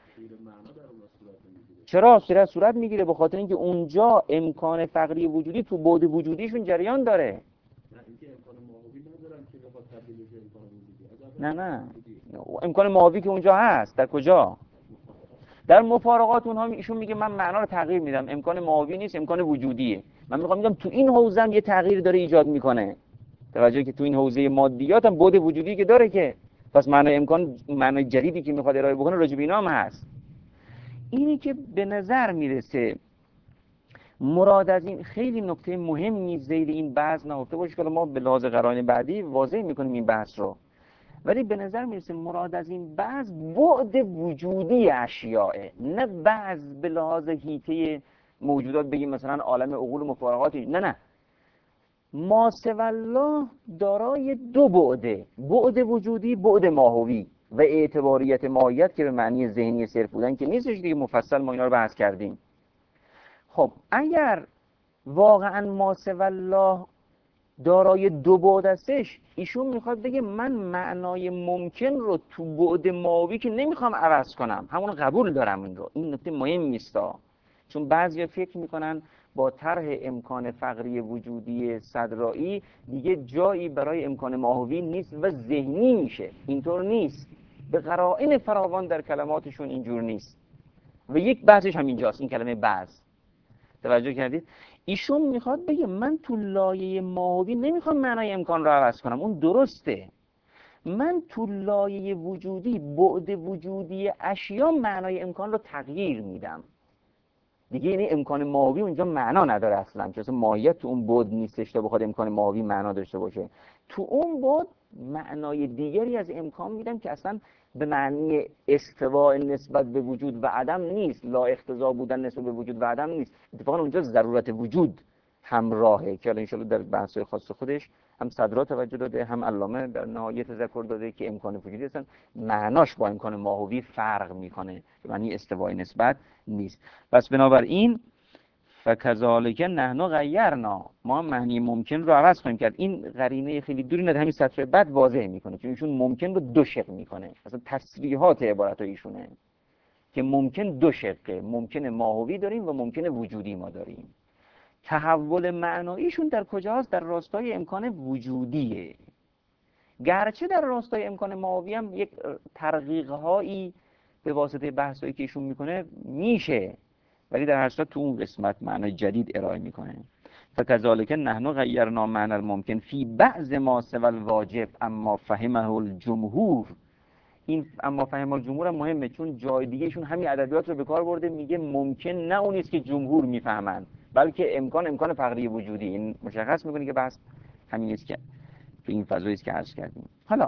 A: چرا صورت میگیره؟ به خاطر اینکه اونجا امکان فقری وجودی تو بعد وجودیشون جریان داره. نه امکان ماهوی که اونجا هست. در کجا؟ در مفارقات اونها ایشون میگه من معنا رو تغییر میدم، امکان ماهوی نیست امکان وجودیه. من میخوام بگم تو این حوزه هم یه تغییر داره ایجاد میکنه. توجه که تو این حوزه مادیات هم بعد وجودی که داره، که پس معنای امکان، معنای جدیدی که میخواد ارائه بکنه راجع به اینا هم هست. اینی که به نظر میرسه مراد از این خیلی نکته مهمی زیر این بحث نهفته باشه که ما به لحاظ قرائن بعدی واضح میکنیم این بحث رو، ولی به نظر میرسه مراد از این بحث بعد وجودی اشیاء، نه بحث به لحاظ هیته موجودات بگیم مثلا عالم عقول و مفارقاتی. نه ما سوی الله دارای دو بعده، بعد وجودی، بعد ماهوی و اعتباریت ماهیت که به معنی ذهنی صرف بودن که نیستش دیگه، مفصل ما اینا رو بحث کردیم. خب اگر واقعا ما سوی الله دارای دو بعد هستش، ایشون میخواد بگه من معنای ممکن رو تو بعد ماهوی که نمیخوام عوض کنم، همون قبول دارم. این رو، این نکته مهم نیستا، چون بعضیا فکر میکنن با طرح امکان فقری وجودی صدرایی دیگه جایی برای امکان ماهوی نیست و ذهنی میشه. اینطور نیست، به قرائن فراوان در کلماتشون اینجور نیست و یک بحثش همینجاست، این کلمه بعض. توجه کردید؟ ایشون میخواد بگه من تو لایه ماهوی نمیخوام معنای امکان رو عوض کنم، اون درسته. من تو لایه وجودی، بعد وجودی اشیا، معنای امکان رو تغییر میدم دیگه. یعنی امکان ماهوی اونجا معنا نداره اصلا، چون ماهیت تو اون بعد نیستش تا بخواد امکان ماهوی معنا داشته باشه. تو اون بعد معنای دیگری از امکان میدم که اصلا به معنی استواء نسبت به وجود و عدم نیست، لا اقتضا بودن نسبت به وجود و عدم نیست، اتفاقا اونجا ضرورت وجود همراهه که ان شاءالله در بحث‌های خاص خودش هم صدرا توجه داده، هم علامه در نهایت ذکر داده که امکان وجودی اصلا معناش با امکان ماهوی فرق میکنه، به معنی استواء نسبت نیست. پس بنابراین فکذالک نحن غیرنا، ما معنی ممکن رو عوض خواهیم کرد. این قرینه خیلی دوری نداره، همین سطر بعد واضح میکنه، چون ایشون ممکن رو دو شق میکنه، اصلا تصریحات عبارت ایشونه که ممکن دو شقه، ممکن ماهوی داریم و ممکن وجودی ما داریم. تحول معناییشون در کجاست؟ در راستای امکان وجودیه، گرچه در راستای امکان ماهوی هم یک ترقیق‌هایی به واسطه بحثایی که ایشون میکنه میشه، ولی در هر صورت تو اون قسمت معنای جدید ارائه میکنه. فکذالک نحن غیرنا معنی الممکن فی بعض ما سوى الواجب اما فهمه الجمهور. این اما فهم الجمهور هم مهمه، چون جای دیگه ایشون همین ادبیات رو به کار برده، میگه ممکن نه اون است که جمهور میفهمن، بلکه امکان فقری وجودی. این مشخص میکنه که بحث همین است که تو این فضایی است که عرض کردیم. حالا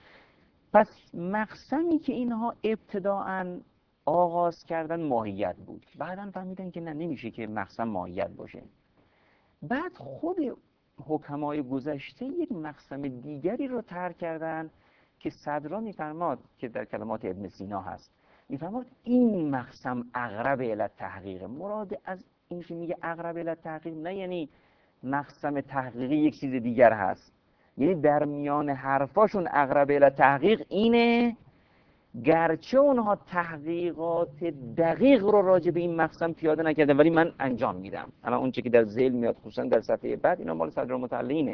A: پس مقسمی که اینها ابتداءً آغاز کردن ماهیت بود، بعداً فهمیدن که نه، نمیشه که مقسم ماهیت باشه. بعد خود حکمای گذشته یک مقسم دیگری رو طرح کردن که صدرا میفرماد که در کلمات ابن سینا هست، میفرماد این مقسم اقرب الی تحقیق، مراد از این که میگه اقرب الی تحقیق نه یعنی مقسم تحقیقی یک چیز دیگر هست، یعنی در میان حرفاشون اقرب الی تحقیق اینه، گرچه اونها تحقیقات دقیق رو راجع به این مقسم پیاده نکردن ولی من انجام میدم. الان اون چه که در ذیل میاد خصوصا در صفحه بعد، اینا مال صدر المطلعینه.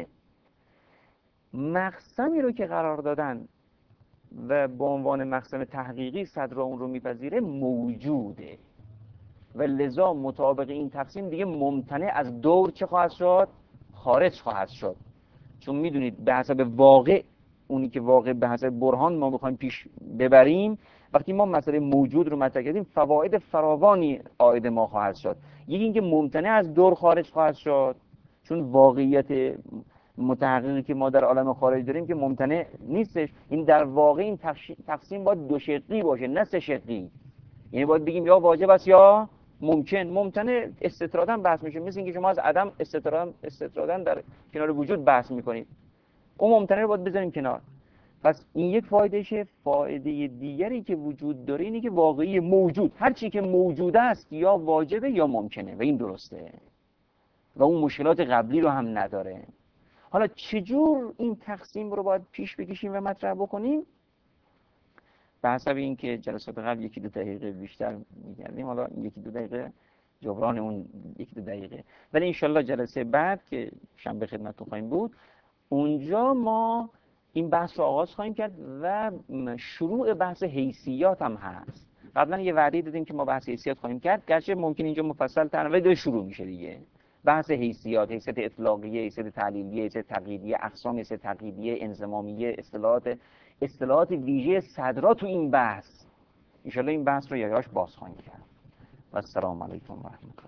A: مقسمی رو که قرار دادن و به عنوان مقسم تحقیقی صدر اون رو میپذیره موجوده و لذا مطابق این تقسیم دیگه ممتنع از دور چه خواهد شد؟ خارج خواهد شد. چون میدونید به حسب واقع، اونی که واقع به حسب برهان ما بخوایم پیش ببریم، وقتی ما مسئله موجود رو مطرح کردیم فواید فراوانی عاید ما خواهد شد. یکی اینکه ممتنع از دور خارج خواهد شد، چون واقعیت متحققی که ما در عالم خارج داریم که ممتنع نیستش. این در واقع این تقسیم باید دو شقی باشه نه سه شقی، یعنی باید بگیم یا واجب است یا ممکن. ممتنع استطرادا بحث میشه، مثل اینکه شما از عدم استطرادا در کنار وجود بحث میکنید، اون ممتنع رو باید بذاریم کنار. پس این یک فایدهشه. فایده دیگری که وجود داره اینه که واقعی موجود، هر چی که موجود است یا واجبه یا ممکنه و این درسته و اون مشکلات قبلی رو هم نداره. حالا چجور این تقسیم رو باید پیش بکشیم و مطرح بکنیم؟ به حسب اینکه جلسات قبل یکی دو دقیقه بیشتر می‌کردیم، حالا یکی دو دقیقه جبران اون یکی دو دقیقه، ولی انشالله جلسه بعد که شنبه خدمتتون خواهیم بود اونجا ما این بحث رو آغاز خواهیم کرد و شروع بحث حیثیات هم هست. قبلا یه وعده دادیم که ما بحث حیثیات خواهیم کرد، گرچه ممکن اینجا مفصل تر ولی شروع میشه دیگه. بحث حیثیات، حیثیت اطلاقیه، حیثیت تعلیلیه، حیثیت تقییدیه، اقسام حیثیت تقییدیه، انضمامیه، اصطلاحات ویژه صدرا تو این بحث. ان شاء الله این بحث رو یادداشت باز خواهیم کرد. و السلام علیکم و رحمت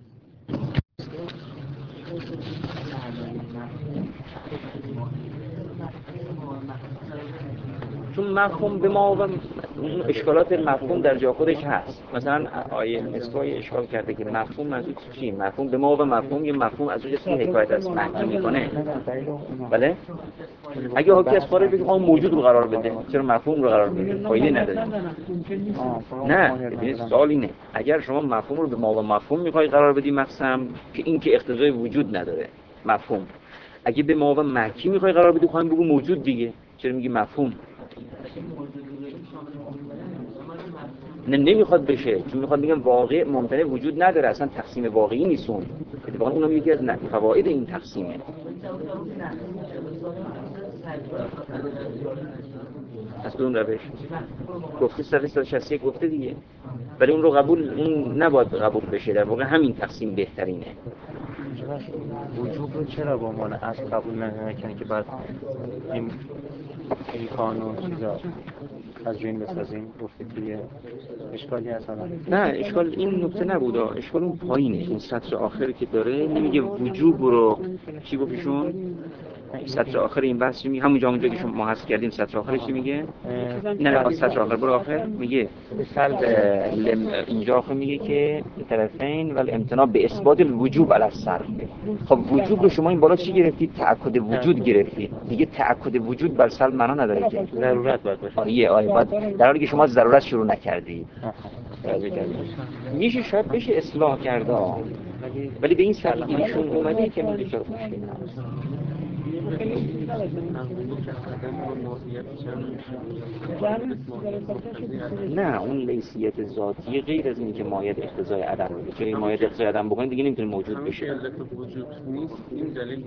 A: الله. چون مفهوم به ما و اشکالات مفهوم در جا خودش هست. مثلا آیه مسکای اشکال کرده که مفهوم منظور چی؟ مفهوم به ما و مفهوم یه مفهوم از اونجاست که حکایت از معنی میکنه. بله؟ اگه حاکی از خارج بگه اون موجود رو قرار بده، چرا مفهوم رو قرار بده؟ فایده نداره. نه، ببینید سوال اینه، اگر شما مفهوم رو به ما و مفهوم میخوای قرار بدی مقسم که این که اقتضای وجود نداره مفهوم، اگه به ما و مکی میخوای قرار بدی خواهیم بگو موجود دیگه، چرا میگی مفهوم؟ نمیخواد بشه، چون میخواد بگم واقع ممتنع وجود نداره، اصلا تقسیم واقعی نیستون. اتفاقا اونم یکی از فواید این تقسیمه. از اون روش گفته صفحه 161 گفته دیگه، ولی اون رو اون نباید قبول بشه. در واقع همین تقسیم بهترینه.
B: وجوب رو چرا به عنوان اصل قبول نکنه که بعد این امکان و چیزا از بین بسازیم؟ گفته که اشکالی هست؟
A: نه اشکال این نکته نبوده، اشکال اون پایینه. این سطر آخری که داره نمیگه وجوب رو چی گفتیشون؟ سطر آخر این بحث میگه همونجا که شما ما حذف کردیم. سطر آخرش چی میگه؟ نه سطر آخر برو آخر میگه اینجا آخر میگه که طرفین ولی امتناع به اثبات الوجوب علی الصرف. خب وجوب رو شما این بالا چی گرفتید؟ تأکد وجود گرفتید دیگه. تأکد وجود بر سلب معنا نداره که
B: ضرورت باید باشه.
A: باید در حالی که شما ضرورت شروع نکردید. میشه شاید بشه اصلاح کرده ولی به این سطحیشون اومده که میگه شاید مشکل هست. نه اون لیسیت ذاتی غیر از این که مایه اقتضای عدم رو چون مایه اقتضای عدم بکنید دیگه نمیتونه موجود بشه.
C: وجود نیست این دلیل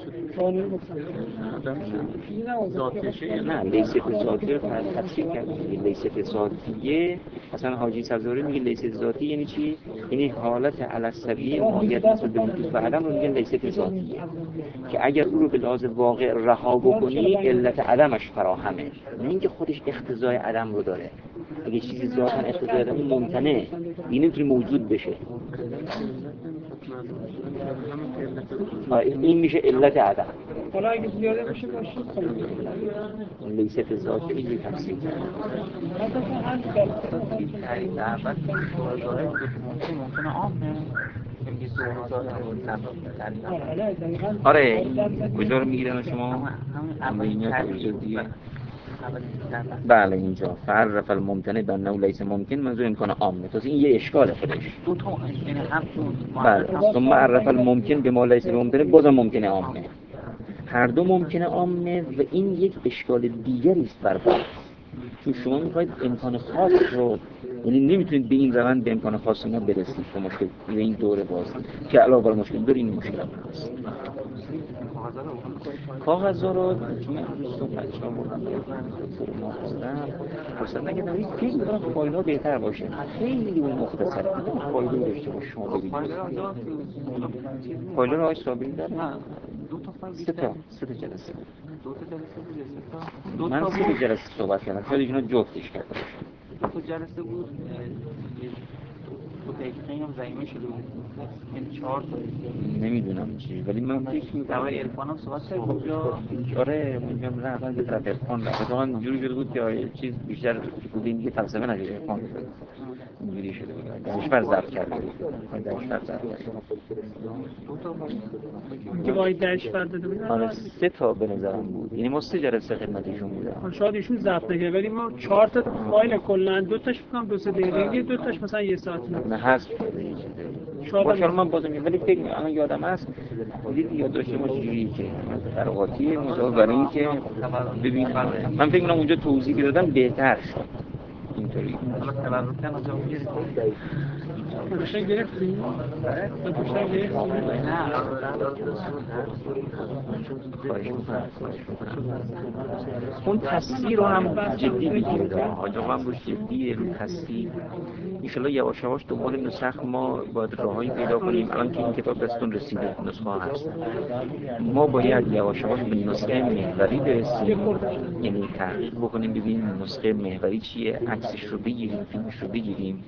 C: ذاتیه.
A: نه لیسیت ذاتی رو تفسیر کردیم. لیسیت ذاتیه مثلا حاجی سبزواری میگه لیسیت ذاتی یعنی چی؟ یعنی حالت علصبیه مایه نسبت به وجود و عدم رو میگه لیسیت ذاتیه که اگر او رو به لحاظ واقع رها بکنی علت عدمش فراهمه، نه اینکه خودش اقتضای عدم رو داره. اگه چیزی ذاتاً اقتضای عدم ممتنه این نمیتونه موجود بشه. این میشه علت عدم.
D: حالا اگه زیاده بشه باشه
A: لیست ذاتی یه تفسیر آره کجا رو میگیرن شما؟ همه اینا بله اینجا فعرف الممتنع به انه لیس ممکن منظور امکان عامه. تازه این یه اشکاله خودش.
E: دو تا یعنی هم
A: بله ثم عرف الممکن به ما لیس ممکن بازم ممکنه عامه. هر دو ممکنه عامه و این یک اشکال دیگری است بر بحث. چون شما میخواید امکان خاص رو، یعنی نمیتونید به این روند به امکان خاص اینا برسید که مشکل به این دوره باز که علاوه بر مشکل داره این مشکل هست. کاغذها رو من روز تو بچه‌ها بردم فرما خوردم فرصت نکردم این فیلم دارم فایل ها بهتر باشه خیلی اون مختصر فایل داشته باشه شما ببینید فایل رو آقای صابری داره؟ سه تا جلسه من سه تا جلسه صحبت کردم شاید اینا جفتش کرده باشه
E: دو تا جلسه بود تو دقیقه هم زایمه شده بود این 4 تا
A: نمیدونم چی ولی من فکر می‌کنم
E: درباره عرفان هم صحبت کرد اونجا
A: آره میگم نه به طرف عرفان رفت اتفاقا اینجوری شده بود که چیز بیشتر بود این دیگه فلسفه نگیره عرفان اینجوری شده بود دانشور ضبط کرده بود دانشور ضبط کرده
D: که باید درش داده بود.
A: آره 3 تا به نظرم بود یعنی ما 3 جلسه خدمتشون بودم
D: شاید ایشون ضبط نکرده ولی ما 4 تا فایل کلا 2 تاش فکر کنم 2-3 دقیقه 2 تاش مثلا 1 ساعت
A: نه هست شده یه چیزی
D: شاید
A: باشه من بازم ولی فکر الان یادم هست دید یاد داشته ما چجوری که قراقاتی مصاحبه برای این که ببین من فکر می‌کنم اونجا توضیح که دادم بهتر شد اینطوری
E: حالا تبرکن اونجا می‌گیرید
D: گوشه گرفتیم گوشه گرفتیم
E: نه
A: اون تصویر رو هم جدی بگیرید حاج آقا هم روش جدیه رو تصویر انشالله یواش یواش دنبال نسخ ما باید راهایی پیدا کنیم الان که این کتاب دستون رسیده نسخه ها هستن ما باید یواش یواش به نسخه محوری برسیم یعنی تحقیق بکنیم ببینیم نسخه محوری چیه عکسش رو بگیریم فیلمش رو بگیریم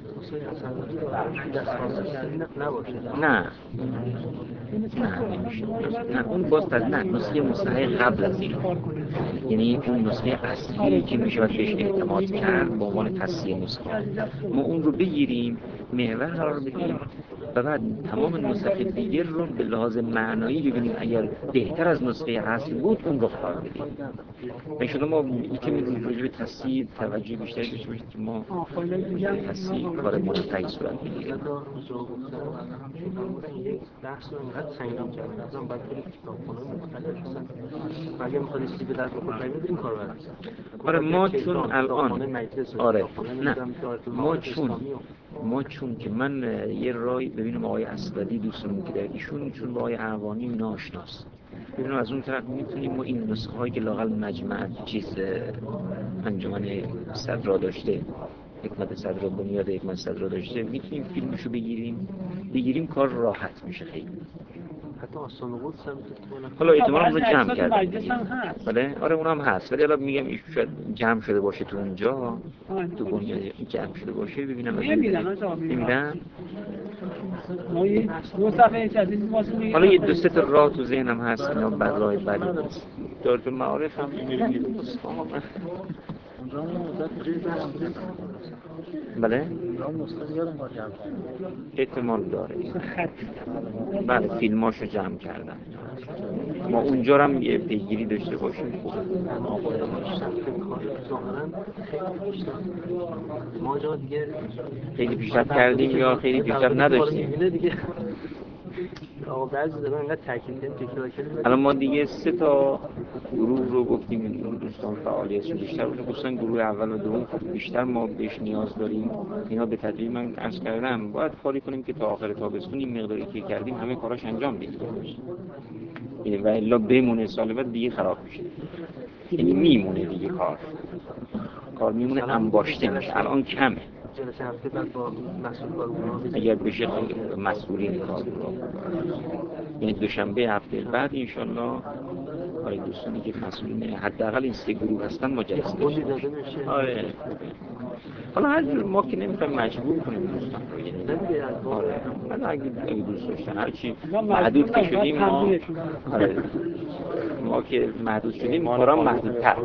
A: نه نمیشه نه اون باز نه نسخه مستحق قبل از این یعنی اون نسخه اصلی که میشه باید بهش اعتماد کرد به عنوان تصحیح نسخه ما اون رو بگیریم محور قرار بدیم و بعد تمام نسخه دیگر رو به لحاظ معنایی ببینیم اگر بهتر از نسخه اصلی بود اون رو قرار بدیم ان شاء الله ما یکم راجع به تصحیح توجه بیشتری داشته باشیم که ما تصحیح کار منتهی صورت بگیریم
B: بحث رو انقدر سنگین کردن ازم باید بریم کتابخونه مختلف مثلا اگه می‌خواد چیزی به درد بخوره بریم کارو بریم
A: آره ما چون الان آره نه ما چون که من یه رای ببینم آقای اسودی دوستمون که در ایشون چون با آقای اعوانی اینا آشناست ببینم از اون طرف میتونیم ما این نسخه هایی که لاقل مجمع چیز انجمن صدرا داشته حکمت صدرا بنیاد حکمت صدرا داشته میتونیم فیلمشو بگیریم کار راحت میشه خیلی
B: حتی آستان قدس هم
A: حالا احتمالاً رو جمع کردیم بله آره اونم هست ولی الان میگم ایشون شاید جمع شده باشه تو اونجا تو بنیاد جمع شده باشه ببینم نمیدن
D: ما یه 2 صفحه چیزی واسه میگه
A: حالا یه 2-3 تا راه تو ذهنم هست اینا بعد راه بعدی نیست دارت المعارف هم بله احتمال داره بله فیلماشو جمع کردم ما اونجا هم یه پیگیری داشته باشیم
B: ما جا دیگه
A: خیلی پیشرفت کردیم یا خیلی پیشرفت نداشتیم
B: آقا بعضی دارن انقدر تاکید تکرار کردن
A: الان ما دیگه 3 تا گروه رو گفتیم این دوستان فعالیتشون بیشتر بود گفتن گروه اول و دوم بیشتر ما بهش نیاز داریم اینا به تدریج من عرض کردم باید کاری کنیم که تا آخر تابستون این مقداری که کردیم همه کاراش انجام بدیم یعنی و الا بمونه سال بعد دیگه خراب میشه یعنی میمونه دیگه کار میمونه انباشته میشه الان کمه
B: جلسه هفته بعد با مسئول کارگروه
A: اگر بشه مسئولین کارگروه یعنی دوشنبه هفته بعد انشالله آره دوستانی که مسئولین حداقل این 3 گروه هستن ما جلسه داشته باشیم آره حالا هر جور ما که نمیخوایم مجبور کنیم دوستان رو یعنی آره من اگه دوست داشتن هرچی محدود که شدیم ما آره ما که محدود شدیم کارا محدودتر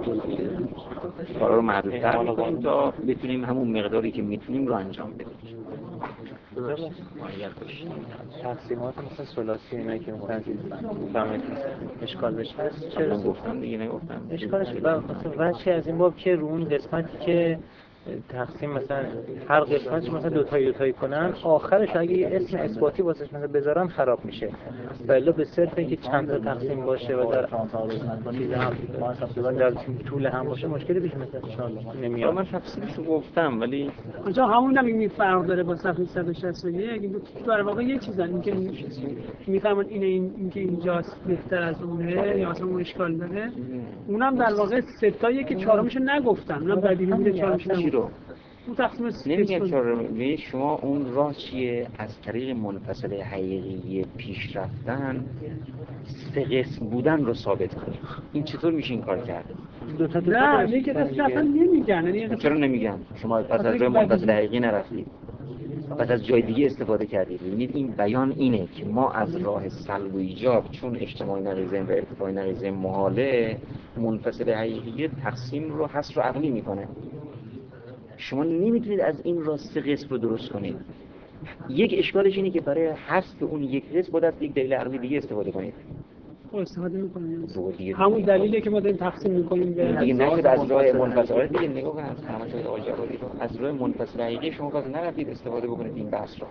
A: کارا رو محدودتر میکنیم تا بتونیم همون مقداری که میتونیم رو انجام بدیم
C: داشته باشید.
B: تقسیمات مثل ثلاثی اینایی که مثلا فهمید اشکال بشه چرا
A: گفتم دیگه نگفتم
B: اشکالش وجهی از این باب که رو اون قسمتی که تقسیم مثلا هر قسمتش مثلا دوتایی کنن آخرش اگه یه اسم اثباتی واسش مثلا بذارن خراب میشه ولی به صرف اینکه چند تا تقسیم باشه و در چیز هم در طول هم باشه مشکلی پیش میاد ان شاء الله نمیاد.
A: من تفصیلشو گفتم ولی
D: آنجا همون هم این فرق داره با صفحه 161 اگه در واقع یه چیزن اینکه میفهمن اینکه اینجاست بهتر از اونه یا اصلا اون اشکال داره اونم در واقع ستاییه که چهارمشو نگفتن اونم بدیهی بوده چهارمشو
A: چی رو
D: اون تقسیم
A: نمیگم چرا شما اون راه چیه از طریق منفصل حقیقی پیش رفتن سه قسم بودن رو ثابت کنید. این چطور میشه این کار کرد؟
D: نه یکی قسم اصلا نمیگن.
A: چرا نمیگن؟ شما پس از راه منفصل حقیقی نرفتید، پس از جای دیگه استفاده کردید. ببینید این بیان اینه که ما از راه سلب و ایجاب چون اجتماعی نقیضه و ارتفاعی نقیضه محاله منفصل حقیقی تقسیم رو حصر و عقلی میکنه. شما نمیتونید از این راه سه قسم رو درست کنید. یک اشکالش اینه که برای حذف اون یک قسم باید از یک دلیل عقلی دیگه استفاده کنید.
D: استفاده میکنیم همون دلیلی که ما داریم تقسیم میکنیم به
A: دیگه نشد از راه منفصل دیگه نگاه کن از تماشای آقای جوادی رو از راه منفصل حقیقی شما کاز نرفتید استفاده بکنید این بحث رو.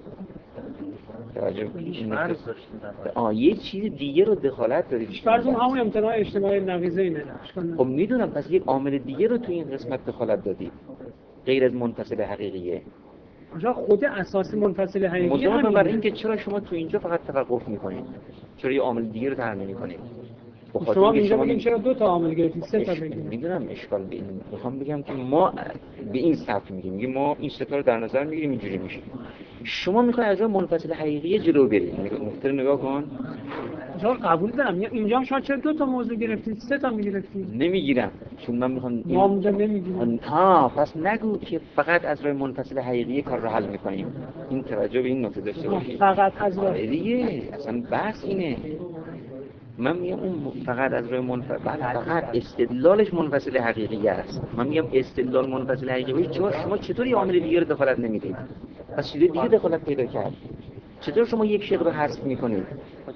A: توجه یه چیز دیگه رو دخالت دارید.
D: فرض اون همون امتناع اجتماعی نقیضه اینه.
A: خب میدونم پس یک عامل دیگه رو تو این قسمت دخالت دادید غیر از منفصل حقیقیه.
D: آنجا خود اساس منفصل حقیقی
A: همینه. برای اینکه چرا شما تو اینجا فقط توقف میکنید؟ چرا یه عامل دیگه رو طرح نمی‌کنید؟
D: شما اینجا بگیم چرا دو تا عامل گرفتید سه تا بگیم.
A: میدونم اشکال به این میخوام بگم که ما به این سطح میگیم ما این سه تا رو در نظر میگیریم اینجوری میشه. شما میخواید از راه منفصل حقیقی جلو برید. نکته رو نگاه کن.
D: شما قبول دارم اینجا هم شما چرا دو تا موضوع گرفتید سه تا میگرفتید؟
A: نمیگیرم چون من میخوام
D: ما اونجا نمیگیریم.
A: پس نگو که فقط از راه منفصل حقیقی کار رو حل میکنیم. این توجه به این نکته داشته باشید.
D: فقط از راه
A: دیگه اصلا بحث اینه. من میگم اون فقط از راه منفصل فقط استدلالش منفصل حقیقی است. من میگم استدلال منفصل حقیقی شما چطوری عامل دیگه رو دخالت نمیدید؟ پس چیز دیگه دخالت پیدا کرد. چطور شما یک شق رو حذف میکنید؟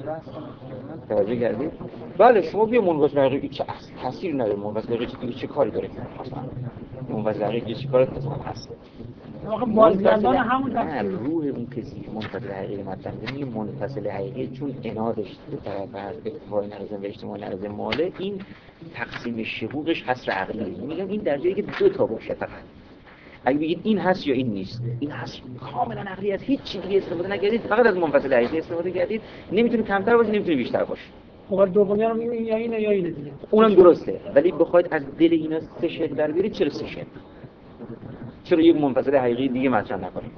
A: توجه کردید؟ بله شما بیا منفصل حقیقی چه تاثیر نداره. منفصل حقیقی چه کاری داره اصلا؟ منفصل حقیقی چه کاری هست؟
D: واقعا بازگردان همون تفسیر
A: روح اون کسی که منفصل حقیقی مطرح می‌کنه منفصل حقیقی چون انادش به طرف ارتفاعی نقیضه و اجتماعی نقیضه ماله این تقسیم شقوقش حصر عقلی. میگم این در جایی که دو تا باشه فقط. اگه بگید این هست یا این نیست این هست کاملا عقلی از هیچ چیزی استفاده نکردید فقط از منفصل حقیقی استفاده کردید نمیتونه کمتر باشه نمیتونه بیشتر باشه.
D: خب دومی رو میگیم یا اینه یا اینه دیگه
A: اونم درسته ولی بخواید از دل اینا سه شق در بیارید چرا سه شق؟ چرا یک منفصل حقیقی دیگه مطرح نکنید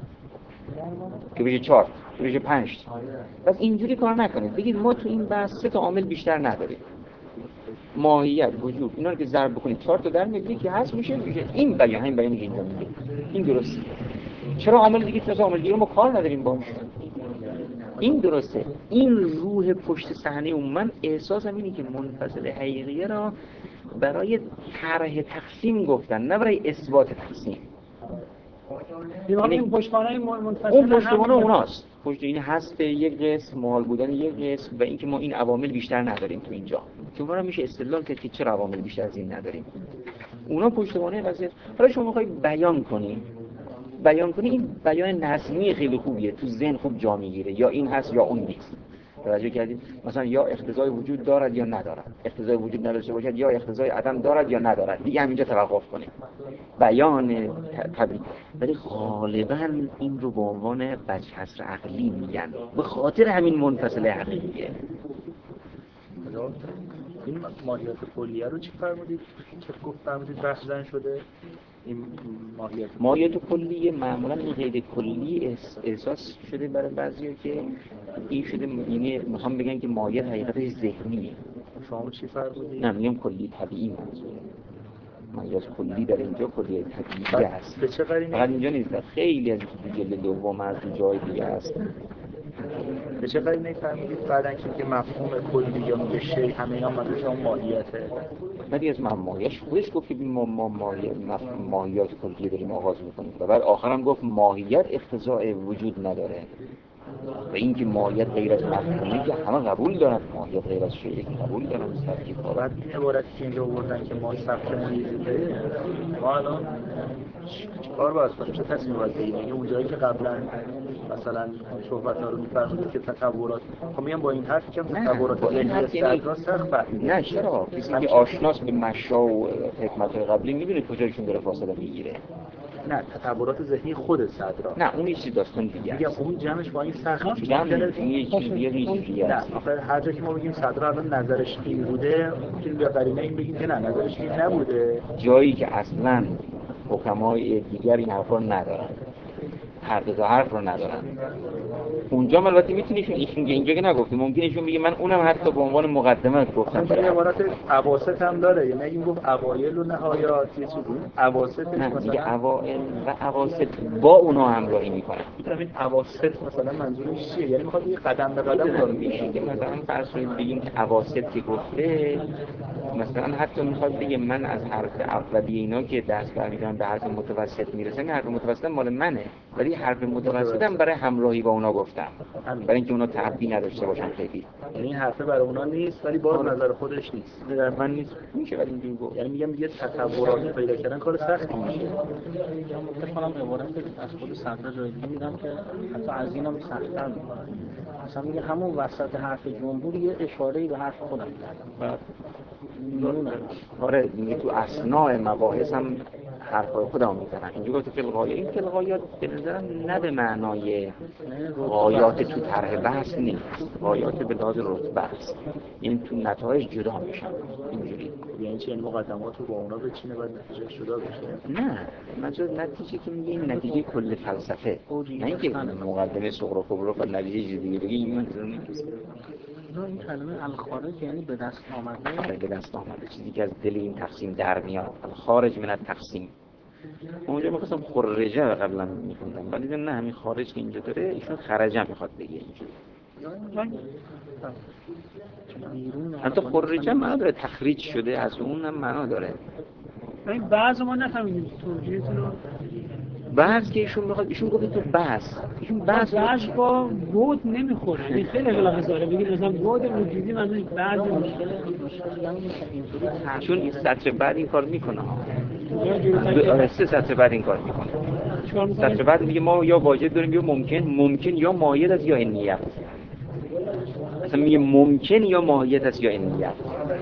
A: که بشه 4 بشه 5 پس اینجوری کار نکنید. بگید ما تو این بحث سه تا عامل بیشتر نداریم ماهیت وجود اینا رو که ضرب بکنید 4 تا در میاد که هست میشه این بیان همین بیانی که اینجا میگه این درسته. چرا عامل دیگه تا عامل دیگه ما کار نداریم باش این درسته. این روح پشت صحنه من احساسم اینه که منفصل حقیقیه را برای طرح تقسیم گفتن نه برای اثبات تقسیم.
D: این پشتوانه منفصل
A: اون پشتوانه اوناست. پشت این حذف یک قسم محال بودن یک قسم و اینکه ما این عوامل بیشتر نداریم تو اینجا. چون ما میشه استدلال کرد که چرا عوامل بیشتر از این نداریم. اونا پشتوانه قضیه. حالا شما میخوای بیان کنی این بیان نظمی خیلی خوبیه تو ذهن خوب جا میگیره یا این هست یا اون نیست. توجه کردید مثلا یا اقتضای وجود دارد یا ندارد اقتضای وجود نداشته باشد یا اقتضای عدم دارد یا ندارد دیگه همینجا توقف کنید بیان طبیعی. ولی غالبا این رو به عنوان وجه حصر عقلی میگن به خاطر همین منفصل حقیقیه.
B: این ماهیت کلیه رو چی فرمودید که گفت فرمودید بحث زن شده این
A: ماهیت کلیه معمولا این قید کلی احساس شده برای بعضیا که این شده یعنی میخوام بگن که ماهیت حقیقتش ذهنیه.
B: شما چی فرمودید؟
A: نه میگم کلی طبیعی منظوره. ماهیت کلی در اینجا کلی طبیعی هست.
B: به چه قرینه؟
A: فقط اینجا نیست خیلی از جلد دوم از جای دیگه هست.
F: به چه قرینه‌ای فهمیدید بعدن که مفهوم کلی یا میگه شی همه اینا منظورش اون ماهیته؟
A: بعدی از ماهیش خودش گفت که ما ماهیات کلی داریم آغاز میکنیم و بعد آخرم گفت ماهیت اقتضاء وجود نداره و اینکه ماهیت غیر از مفهومی که همه قبول دارن، ماهیت غیر از شیء قبول دارن.
F: بعد این عبارتی که اینجا آوردن که ما سبکمون یه جوره، ما الان چیکار باید کنیم؟ چه تصمیم باید بگیریم؟ یعنی اونجایی که قبلا مثلا صحبت‌ها رو می‌فرمودید که تطورات، خب میگم با این حرفی که تطورات ذهنی صدرا سخت فهمید.
A: نه چرا؟ کسی که آشناس به مشا و حکمت‌های قبلی می‌دونه کجایشون داره فاصله می‌گیره.
F: نه تطورات ذهنی خود صدرا.
A: نه اون چیزی داستان دیگه است.
F: میگم اون جمعش با این سخت
A: جمع یه چیز دیگه
F: نه
A: است.
F: آخه هر جا که ما بگیم صدرا الان نظرش این بوده، میتونیم بیا قرینه این بگیم که نه نظرش این نبوده.
A: جایی که اصلاً حکمای دیگر این حرفا رو ندارن، هر دو تا حرف رو ندارن، اونجا البته میتونیشون اینجا که نگفتیم ممکنه ایشون بگه من اونم حتی به عنوان مقدمه گفتم.
F: این عبارت اواسط هم داره، یعنی این گفت اوایل و نهایات یه چیزی اواسط
A: مثلا اوائل و اواسط با اونا همراهی میکنن.
F: این اواسط مثلا منظورش چیه؟ یعنی میخواد یه قدم به قدم داره
A: میشه که مثلا فرض کنید بگیم که اواسط که گفته مثلا حتی میخواد بگه من از حرف اولیه اینا که دست برمی‌دارم به حرف متوسط میرسم، این حرف متوسط مال منه ولی حرف متوسطم برای همراهی با اونا گفتم، برای اینکه اونا تعبی نداشته باشن خیلی.
F: یعنی این حرف برای اونا نیست ولی باز نظر خودش نیست.
A: در من نیست میشه ولی اینجوری گفت.
F: یعنی میگم دیگه تطورات پیدا کردن کار سختی میشه.
E: فکر کنم عبارت از خود صدرا جای دیگه میگم که حتی از اینم سخت‌تر می‌کنه. مثلا میگه همون وسط حرف جمهور یه اشاره‌ای به حرف خودم کرد.
A: آره میگه تو اثناء مباحث هم حرفای خودم میزنن. اینجا گفت فی الغایه، این فی الغایات به نظرم نه به معنای غایات تو طرح بحث نیست، غایات به لحاظ رتبه است، یعنی تو نتایج جدا میشن اینجوری.
F: یعنی چه این مقدمات رو با اونا بچینه بعد نتیجه جدا بشه؟
A: نه منظور نتیجه که میگه این نتیجه کل فلسفه، نه اینکه مقدمه صغرا کبرا و نتیجه چیز دیگه بگه این منظور نیست.
E: این کلمه الخارج یعنی به دست آمده.
A: به دست آمده چیزی که از دل این تقسیم در میاد، الخارج من التقسیم. اونجا می‌خواستم خرجه قبلا می‌خوندم ولی دیدم نه همین خارج که اینجا داره ایشون خرجه میخواد بگه اینجوری. حتی خرجه معنا داره، تخریج شده از اون هم معنا داره.
D: این بعض ما نفهمیدیم توجیهتون رو.
A: بحث که ایشون میخواد، ایشون گفت تو بحث، ایشون بحث
D: با بود نمیخوره. این خیلی اغلاق داره. بگید مثلا بود وجودی منظورش بعض
A: چون این سطر بعد این کار میکنه ها. 3 سطر بعد این کار میکنه. سطر بعد میگه ما یا واجد داریم یا ممکن یا مایل است یا نیت. مثلا میگه ممکن یا ماهیت است یا نیت.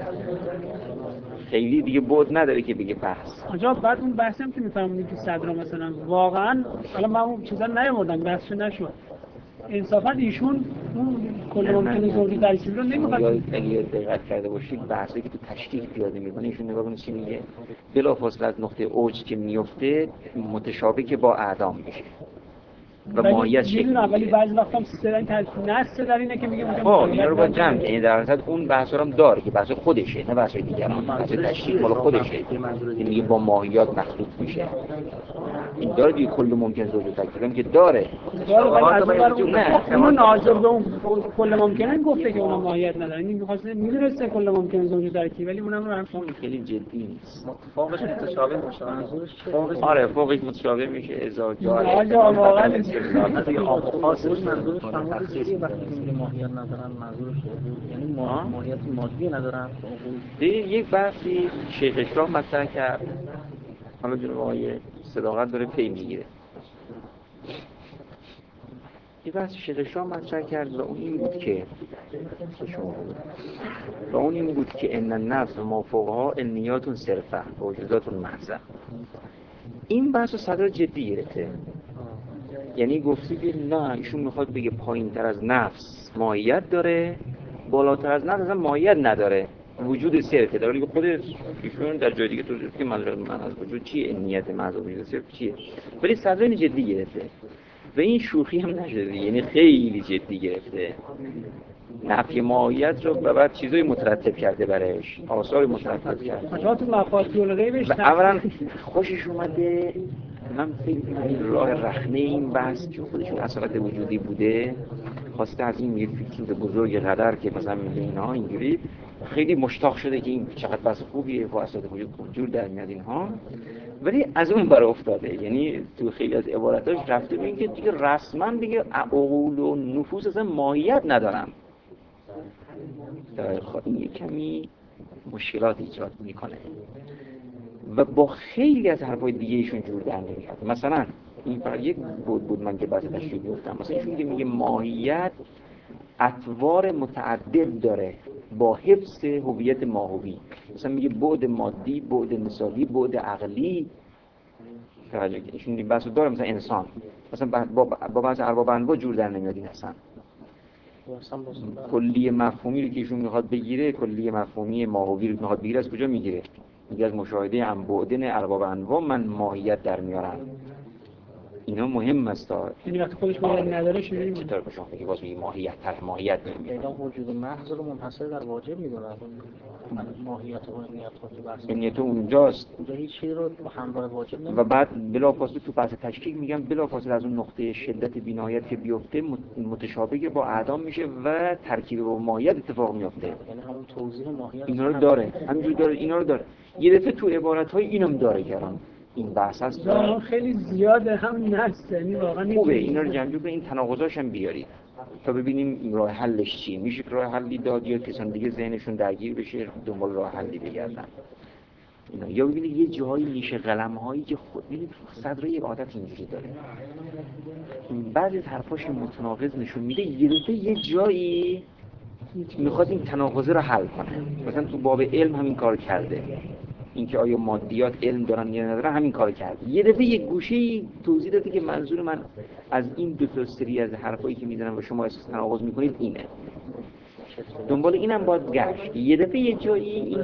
A: خیلی دیگه بود نداره که بگه بحث.
D: آنجا بعد اون بحثی هم که میفهمونید که صدرا مثلا واقعا حالا من اون چیزا نیاوردم بحثش نشد. انصافا ایشون اون کل ممکنه زوجی ترکیب رو نمیخواد.
A: اگه دقت کرده باشید بحثی که تو تشکیل پیاده میکنه ایشون نگاه کنید چی میگه. بلافاصله از نقطه اوج که میفته متشابه با اعدام میشه. و ماهیت شکل
D: ولی بعضی وقتا هم سیستم نص در اینه که میگه
A: اینا رو باید جمع کنید. در اصل اون بحث هم داره که بحث خودشه نه بحث دیگران، بحث تشکیل مال خودشه، میگه با ماهیات مخلوط میشه. این داره دیگه کل ممکن زوج تکلیفم که داره
D: اون ناظر به اون کل ممکنه گفته که اون ماهیت نداره. این می‌خواسته میدونسته کل ممکن زوج ترکیب ولی اونم رو
A: خیلی جدی نیست.
E: فوقش متشابه میشه. منظورش چیه؟
A: آره فوقش متشابه میشه ازا
D: واقعا
E: دیگه آب خاصش منظورش تخصیصی وقتی ماهیت ندارن منظورش یعنی ماهیت مادی ندارن.
A: یک بحثی شیخ اشراف مطرح کرد، حالا جناب آقای صداقت داره پی میگیره. یک بحث شیخ اشراف مطرح کرد و اون این بود که ان النفس ما فوقها النیات صرفه وجودات محضه. این بحث صدر جدی گرفته، یعنی گفته که نه ایشون میخواد بگه پایین تر از نفس ماهیت داره، بالاتر از نفس ماهیت نداره، وجود صرفه داره. خود ایشون در جای دیگه توضیح که منظور من از وجود چیه، نیت محض وجود صرف چیه، ولی صدر جدی گرفته و این شوخی هم نشده، یعنی خیلی جدی گرفته نفی ماهیت رو و بعد چیزای مترتب کرده برایش، آثار مترتب کرده.
D: تو مفاهیم الغیبش
A: اولا خوشش اومده. من فکر می‌کنم راه رخنه این بحث که خودشون اصالت وجودی بوده خواسته از این یه فیلسوف بزرگ قدر که مثلا میگه اینها اینجوری خیلی مشتاق شده که این چقدر بس خوبیه با اساس وجود جور در میاد اینها، ولی از اون برای افتاده. یعنی تو خیلی از عبارتاش رفته به این که دیگه رسما دیگه عقول و نفوس اصلا ماهیت ندارن. این یه کمی مشکلات ایجاد میکنه و با خیلی از حرفای دیگه ایشون جور در نمیاد. مثلا این فقط یک بود من که بحث تشریح گفتم. مثلا ایشون میگه ماهیت اطوار متعدد داره با حفظ هویت ماهوی. مثلا میگه بعد مادی، بعد مثالی، بعد عقلی. توجه کنید ایشون این بحثو داره. مثلا انسان مثلا با بحث ارباب انواع جور در نمیاد این اصلا. کلیه مفهومی رو که ایشون میخواد بگیره، کلیه مفهومی ماهوی رو میخواد بگیره، از کجا میگیره؟ میگه از مشاهده انبعدن ارباب انواع من ماهیت در میارم. اینا مهم است تا
D: یعنی وقتی خودش ماهیت نداره چجوری
A: چطور به شما بگی باز میگه ماهیت نمیاد.
E: اینا وجود محض رو منحصر در واجب میدونن. ماهیت و علمیت رو بحث
A: یعنی تو اونجاست
E: اونجا هیچ چیزی رو همراه واجب نمیدونن.
A: و بعد بلافاصله تو بحث تشکیک میگم بلافاصله از اون نقطه شدت بینایت که بیفته متشابه با اعدام میشه و ترکیب با ماهیت اتفاق میفته.
E: یعنی همون توضیح ماهیت
A: اینا رو داره، همینجوری داره، اینا رو داره. یه دفعه تو عبارت‌های اینم داره کردن. این بحث هست
D: خیلی زیاده هم نفس، یعنی واقعا
A: خوبه اینا رو جمع جور کنید، این تناقضاش هم بیارید تا ببینیم راه حلش چیه. میشه راه حلی داد یا کسان دیگه ذهنشون درگیر بشه دنبال راه حلی بگردن اینا. یا ببینید یه جایی میشه قلم‌هایی که خود ببینید صدر یک عادت اینجوری داره، بعضی از حرفاش متناقض نشون میده، یه جایی میخواد این تناقضه رو حل کنه. مثلا تو باب علم همین کار کرده، اینکه آیا مادیات علم دارن یا ندارن همین کار کرده. یه دفعه یک گوشه‌ای توضیح داده که منظور من از این دو تا سری از حرفایی که میزنم و شما احساس تناقض میکنید اینه. دنبال اینم باید گشت. یه دفعه یه جایی این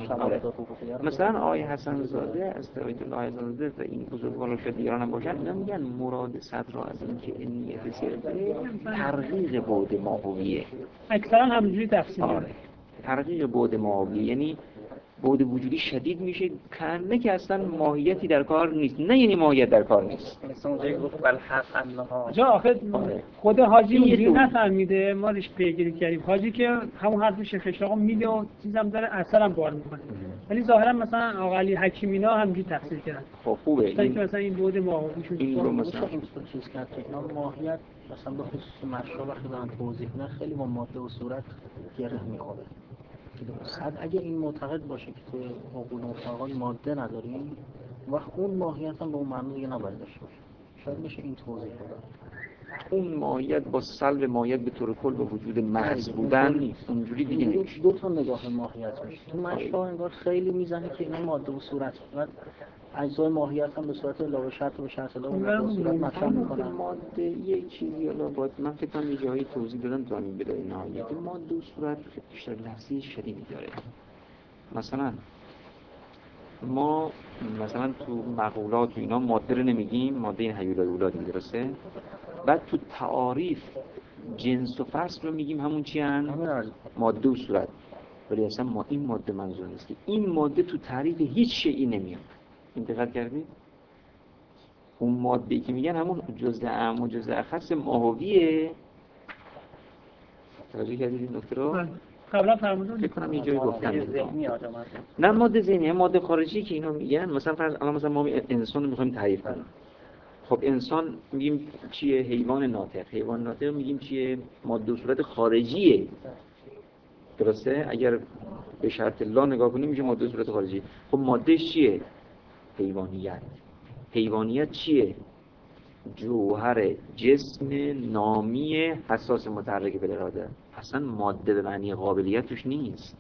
A: مثلا آقای حسن زاده از آیت الله حسن زاده و این بزرگواران شد ایران هم باشن، اینا میگن مراد صدر از این که نیت صرفه ترقیق بعد ماهویه.
D: اکثرا همینجوری تفسیر می‌کنن.
A: ترقیق بعد ماهویه یعنی بعد وجودی شدید میشه، کنه که اصلا ماهیتی در کار نیست. نه یعنی ماهیت در کار نیست.
E: مثلا اونجایی گفت بالحق انها
D: جا آخر خود حاجی اونجوری نفهمیده، ما ریش پیگیری کردیم. حاجی که همون حرف شیخ اشراق میده و چیزام داره اثرم بار میکنه، ولی ظاهرا مثلا آقا علی حکیمینا همینجوری تفسیر کردن.
A: خب خوبه
D: این مثلا این بعد ماهویشون
A: این رو مثلا
E: این چیز کرد که اینا ماهیت مثلا به خصوص مشروع وقتی دارن توضیح میدن خیلی با ماده و صورت گره میخوره. صد اگه این معتقد باشه که توی عقول مطلقات ماده نداریم وقت اون ماهیت هم به اون معنی دیگه نباید داشته باشه. شاید میشه این توضیح بده.
A: اون ماهیت با سلب ماهیت به طور کل به وجود محض بودن نیست. اونجوری دیگه نمیشه.
E: دو تا نگاه ماهیت میشه. تو مشروع انگار خیلی میزنه که اینا ماده و صورت بعد اجزای ماهیت هم به صورت لا شرط و شرط لا به صورت مطرح میکنن.
A: ماده یه چیزی حالا باید من فکر کنم یه جایی توضیح دادم تا همین بدای نهایت ماده و صورت اشتراک لفظی شدیدی داره. مثلا ما مثلا تو مقولات و اینا ماده رو نمیگیم، ماده این هیولای اولاد دیگه درسته؟ بعد تو تعاریف جنس و فصل رو میگیم همون چی هن؟ ماده و صورت. ولی اصلا ما این ماده منظور نیست که این ماده تو تعریف هیچ شیئی نمیاد. این دقت کردید؟ اون ماده‌ای که میگن همون جزء اعم و جزء اخص ماهویه. توجه کردید این نکته رو؟
D: قبلا فرمودن
A: فکر کنم یه جایی گفتم.
E: ذهنی آدم
A: نه ماده ذهنی، ماده خارجی که اینا میگن. مثلا فرض الان مثلا ما انسان رو می‌خوایم تعریف کنیم. خب انسان میگیم چیه؟ حیوان ناطق. حیوان ناطق میگیم چیه؟ ماده و صورت خارجیه. درسته؟ اگر به شرط لا نگاه کنیم میشه ماده و صورت خارجی. خب مادهش چیه؟ حیوانیت. حیوانیت چیه؟ جوهر جسم نامی حساس متحرک بالاراده. اصلا ماده به معنی قابلیت توش نیست.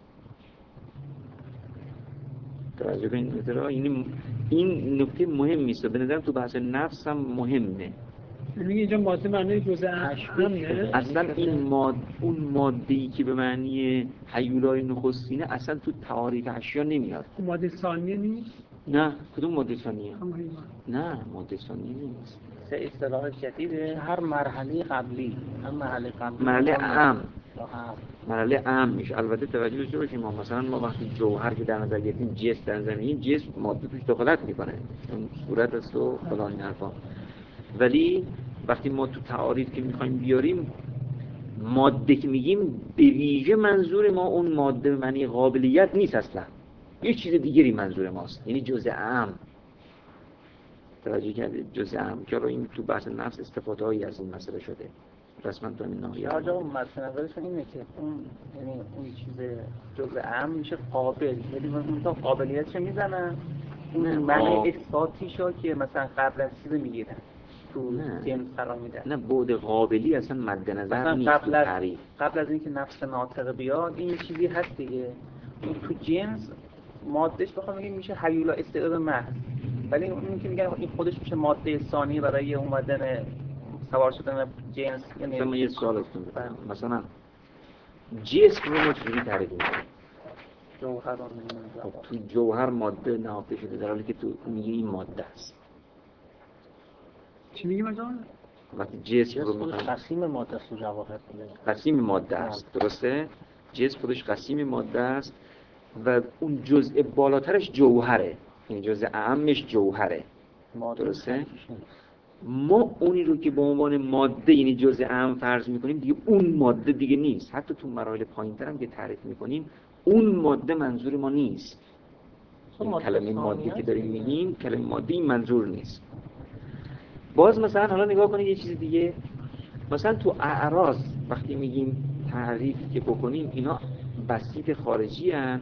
A: توجه کنید این نکته مهمی است. به نظرم تو بحث نفس هم مهمه.
D: یعنی اینجا ماده معنی جزء اعم
A: اصلا اون ماده‌ای که به معنی هیولای نخستینه اصلا تو تعاریف اشیا نمیاد.
D: ماده ثانیه نیست؟
A: نه کدوم ماده ثانیه؟
D: همون حیوان.
A: نه ماده ثانیه نیست.
E: سه اصطلاح جدیده. هر مرحله قبلی
A: مرحله اعم میشه. البته توجه داشته باشیم ما مثلا ما وقتی جوهر که در نظر گرفتیم جسم در نظر میگیریم جسم ماده توش دخالت میکنه، اون صورت است و فلان این حرفا. ولی وقتی ما تو تعاریف که میخوایم بیاریم ماده که میگیم به ویژه منظور ما اون ماده به معنی قابلیت نیست اصلا، یه چیز دیگری منظور ماست، یعنی جزء اعم. توجه کردید؟ جزء اعم که این تو بحث نفس استفاده هایی از این مسئله شده رسما تو این ناحیه.
B: شاید اون مد نظرشون اینه که اون یعنی اون چیز جزء اعم میشه قابل، یعنی اون تا قابلیتش میزنن اون معنی اثباتیشو که مثلا قبل از چیز میگیرن تو جنس قرار میدن.
A: نه، بعد قابلی اصلا مد نظر نیست تو تعریف.
B: قبل از اینکه نفس ناطق بیاد این چیزی هست دیگه، این تو جنس مادهش بخوام بگیم میشه هیولا استعداد محض، ولی اون که میگن این خودش میشه ماده ثانی برای اومدن سوار شدن جنس. یعنی
A: مثلا یه سوالتون بکنم، مثلا جسم رو ما چجوری تعریف می‌کنیم؟
B: جوهر
A: تو جوهر ماده نهفته شده در حالی که تو میگی این ماده است.
D: چی میگی مثلا؟
A: وقتی جسم رو
E: خودش قسیم ماده است و جواهر
A: قسیم ماده است، درسته؟ جسم خودش قسیم ماده است و اون جزء بالاترش جوهره، این جزء اعمش جوهره، درسته؟ ما اونی رو که به عنوان ماده یعنی جزء اعم فرض میکنیم دیگه اون ماده دیگه نیست. حتی تو مراحل پایین‌تر هم که تعریف میکنیم اون ماده منظور ما نیست. این کلمه ماده که داریم میگیم کلمه ماده این منظور نیست. باز مثلا حالا نگاه کنید یه چیز دیگه، مثلا تو اعراض وقتی میگیم تعریف که بکنیم اینا بسیط خارجی هن.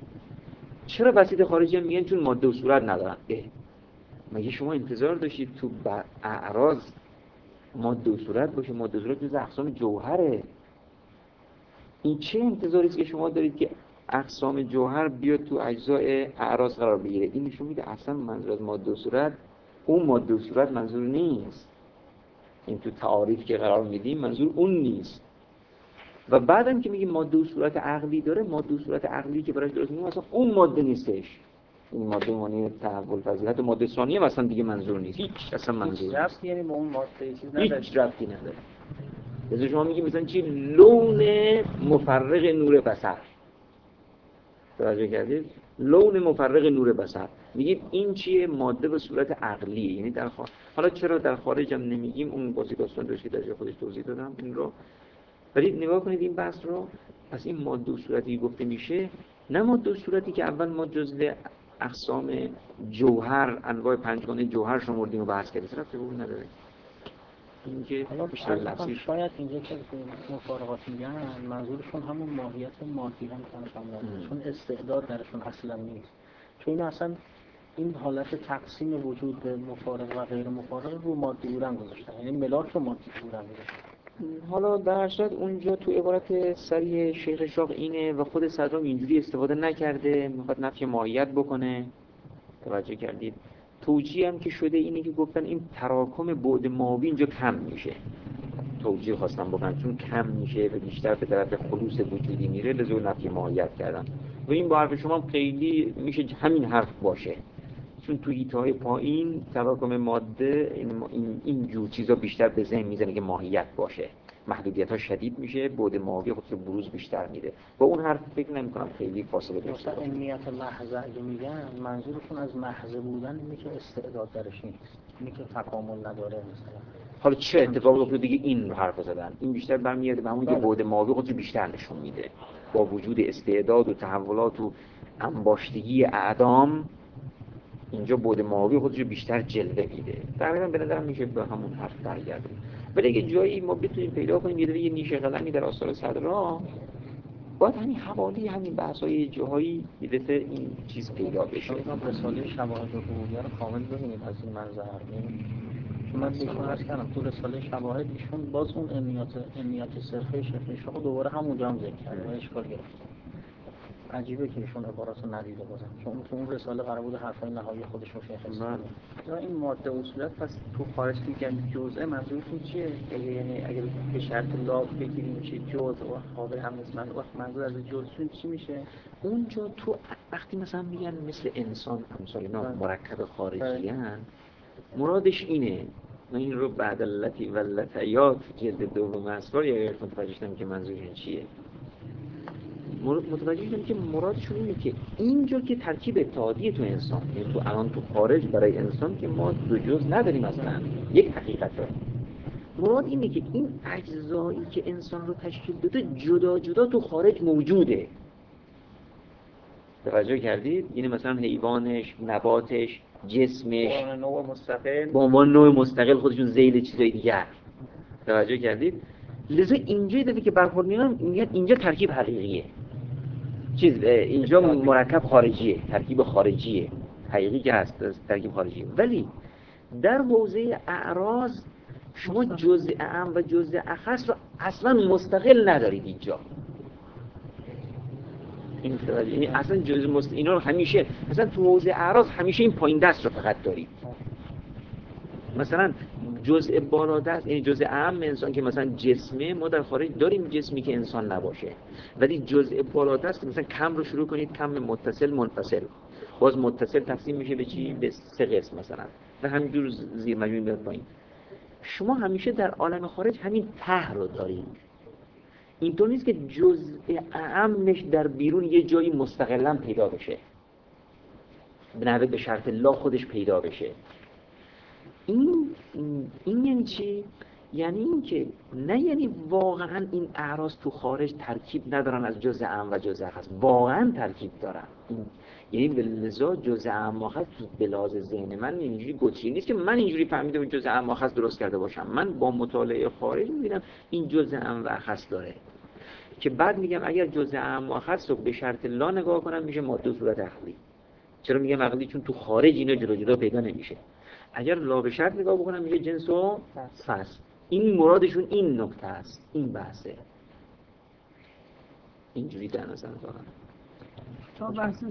A: چرا بسیط خارجی هن؟ میگن چون ماده و صورت ندارن. مگه شما انتظار داشتید تو اعراض ماده و صورت باشه؟ ماده و صورت جز اقسام جوهره. این چه انتظاری است که شما دارید که اقسام جوهر بیاد تو اجزای اعراض قرار بگیره؟ این نشون میده اصلا منظور از ماده و صورت اون ماده و صورت منظور نیست. این تو تعاریف که قرار میدیم منظور اون نیست. و بعدم که میگیم ماده و صورت عقلی داره، ماده و صورت عقلی که براش درست میگیم مثلا اون ماده نیستش. این ماده معنی تحول پذیرت ماده ثانیه مثلا دیگه منظور نیست. هیچ اصلا منظور نیست.
B: یعنی با اون ماده چیز نداره.
A: هیچ ربطی نداره. مثلا شما میگی مثلا چی لون مفرق نور بصر. توجه کردید؟ لون مفرق نور بصر. میگیم این چیه؟ ماده به صورت عقلیه. یعنی در حالا چرا در خارج هم نمیگیم؟ اون بازی داستان داشت که در خودش توضیح دادم این رو. ولی نگاه کنید این بحث رو. پس این ماده و صورتی گفته میشه، نه ماده و صورتی که اول ما جزء اقسام جوهر انواع پنجگانه جوهر شمردیم و بحث کردیم. رفت به اون نداره. این که بیشتر لفظی
E: شاید اینجا که مفارقات میگن منظورشون همون ماهیت مادی هم کنه، چون استعداد درشون اصلا نیست. چون این اصلا این حالت تقسیم وجود به مفارق و غیر مفارق رو مادی بودن گذاشتن، یعنی ملاک رو مادی بودن گذاشتن.
A: حالا در صورت اونجا تو عبارت سریع شیخ شاق اینه و خود صدرام اینجوری استفاده نکرده، میخواد نفی ماهیت بکنه. توجه کردید؟ توجیه هم که شده اینه که گفتن این تراکم بعد ماوی اینجا کم میشه. توجیه خواستم بکنم چون کم میشه و بیشتر به طرف خلوص وجودی میره لذا نفی ماهیت کردم. و این با حرف شما خیلی میشه همین حرف باشه، چون تو ایتهای پایین تراکم ماده این جور چیزا بیشتر به ذهن میزنه که ماهیت باشه. محدودیت ها شدید میشه، بعد ماوی خودش بروز بیشتر میده. با اون حرف فکر نمی‌کنم خیلی فاصله داشته باشه.
E: علمیت محض اگه میگن منظورشون از محض بودن اینه که استعداد درش نیست، اینه که تکامل نداره مثلا.
A: حالا چه اتفاقی افتاد دیگه این حرف زدن؟ این بیشتر برمیاد به همون که بعد ماوی خودش بیشتر نشون میده. با وجود استعداد و تحولات و انباشتگی اعدام اینجا بعد ماوی خودش بیشتر جلوه میده. تقریبا به نظرم میشه به همون حرف برگردیم. ولی اگه جایی ما بتونیم پیدا کنیم یه نیش قلمی در آثار صدرا، باید همین حوالی همین بحث‌های جاهایی یه دفعه این چیز پیدا بشه.
E: شما رساله شواهد حقوقیه رو کامل ببینید از این منظر. چون من بهشون عرض کردم تو رساله شواهد ایشون باز اون امنیت صرفه شیخ شاق دوباره همونجا هم ذکر کرده و اشکال گرفت. عجیبه که ایشون عبارات رو ندیده بازم، چون تو اون رساله قرار بود حرفای نهایی خودش رو شیخ استفاده کنه.
B: این ماده اصولت پس تو خارج میگن جزء، منظورتون چیه؟ یعنی اگه به شرط لاف بگیریم میشه جزء و قابل هم نیست، منظور از جزءشون چی میشه؟
A: اونجا تو وقتی مثلا میگن مثل انسان امثال اینا مرکب خارجی ان، مرادش اینه. من این رو بعد اللتی و اللتیات جلد دوم اسفار یا متوجه شدم که منظورشون چیه. متوجه شدم که مرادشون اینه که اینجا که ترکیب اتحادیه تو انسان، یعنی تو الان تو خارج برای انسان که ما دو جزء نداریم اصلا، یک حقیقته. مراد اینه که این اجزایی که انسان رو تشکیل داده جدا جدا تو خارج موجوده. توجه کردید؟ یعنی مثلا حیوانش، نباتش، جسمش با عنوان نوع مستقل خودشون ذیل چیزای دیگر. توجه کردید؟ لذا اینجا دیدی که برخورد میگن اینجا ترکیب حقیقیه. اینجا مرکب خارجیه، ترکیب خارجیه. حقیقی که هست ترکیب خارجیه. ولی در حوزه اعراض شما جزء اعم و جزء اخص رو اصلا مستقل ندارید اینجا. این اصلا جزء اینا رو همیشه مثلا تو حوزه اعراض همیشه این پایین دست رو فقط دارید. مثلا جزء بالا دست یعنی جزء اعم انسان که مثلا جسمه، ما در خارج داریم جسمی که انسان نباشه، ولی جزء بالا دست مثلا کم رو شروع کنید، کم متصل منفصل، باز متصل تقسیم میشه به چی؟ به 3 قسم مثلا و همینجور زیر مجموع میاد پایین. شما همیشه در عالم خارج همین ته رو دارید. اینطور نیست که جزء اعمش در بیرون یه جایی مستقلا پیدا بشه، به نحوه به شرط لا خودش پیدا بشه. این یعنی چی؟ یعنی این که نه یعنی واقعا این اعراض تو خارج ترکیب ندارن از جزء اعم و جزء اخص، واقعا ترکیب دارن. یعنی به لذا جزء اعم و اخص به لحاظ ذهن من اینجوری گوچی نیست که من اینجوری فهمیدم جزء اعم و اخص درست کرده باشم. من با مطالعه خارج می‌بینم این جزء اعم و اخص داره که بعد میگم اگر جزء اعم و اخص رو به شرط لا نگاه کنم میشه ماده و صورت عقلی. چرا میگم عقلی؟ چون تو خارج اینا جدا جدا پیدا نمیشه. اگر لا به شرط نگاه بکنم میگه جنس و فصل. این مرادشون این نکته است، این بحثه. اینجوری در نظر دارم.
D: تا بحث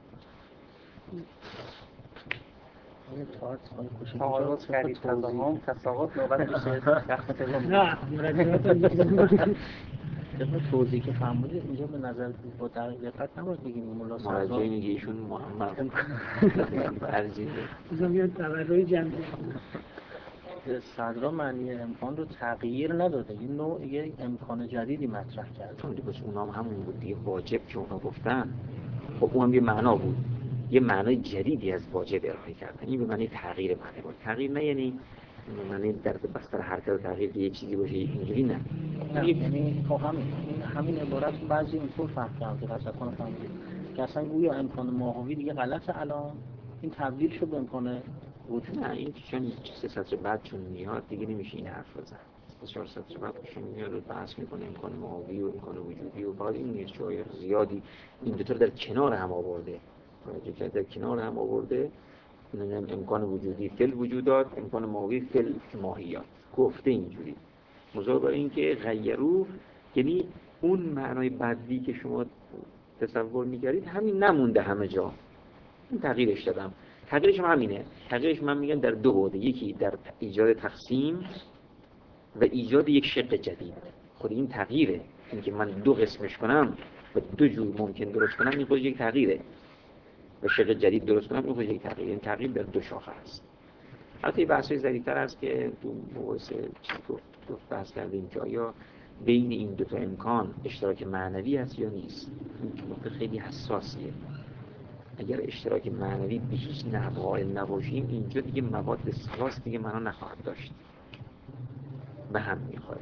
B: تعارض کردید، تضامن، تساقط نوبت میشه شخص سوم.
D: نه مرجعیت
E: توضیحی که فرمودید اینجا به نظر با دقت نباید بگیم مولا
A: مراجعه میگه ایشون محمد ارزیده
D: بزن بیاد تبرای جمعی
E: صدرا معنی امکان رو تغییر نداده، این نوع یه امکان جدیدی مطرح کرد.
A: چون بس اونا هم همون بود دیگه، واجب که اونا گفتن خب اون هم یه معنا بود، یه معنای جدیدی از واجب ارائه کردن. این به معنی تغییر معنی بود. تغییر نه یعنی معنی در بستر حرکت و تغییر یه چیزی باشه، اینجوری نه.
E: یعنی خب همین عبارت بعضی اینطور فهم کردن که اصلا فهمیدید که اصلا گویا امکان ماهوی دیگه غلطه، الان این تبدیل شد به امکان وجود.
A: نه این چون 3 سطر بعد چون میاد دیگه نمیشه این حرف بزن. 4 سطر بعد چون میاد و بحث میکنه امکان ماهوی و امکان وجودی و بعد این نیست جای زیادی این دو تا در کنار هم آورده. که در کنار هم آورده امکان وجودی فل وجودات، امکان ماهوی فل ماهیات گفته اینجوری. موضوع برای این که غیرو یعنی اون معنای بدی که شما تصور می‌کردید همین نمونده همه جا. این تغییرش دادم. تغییرش هم همینه. تغییرش من میگم در 2 بعد، یکی در ایجاد تقسیم و ایجاد یک شق جدید. خود این تغییره. اینکه من 2 قسمش کنم و 2 جور ممکن درست کنم این خودش یک تغییره. و شق جدید درست کنم این خودش یک تغییر. این تغییر در 2 شاخه است. البته بحث‌های ظریف‌تر است که تو مباحثه گفت بحث کردیم که آیا بین این 2 تا امکان اشتراک معنوی هست یا نیست. این نکته خیلی حساسیه. اگر اشتراک معنوی به هیچ نحو قائل نباشیم اینجا دیگه مواد سلاس دیگه معنا نخواهد داشت، به هم میخوره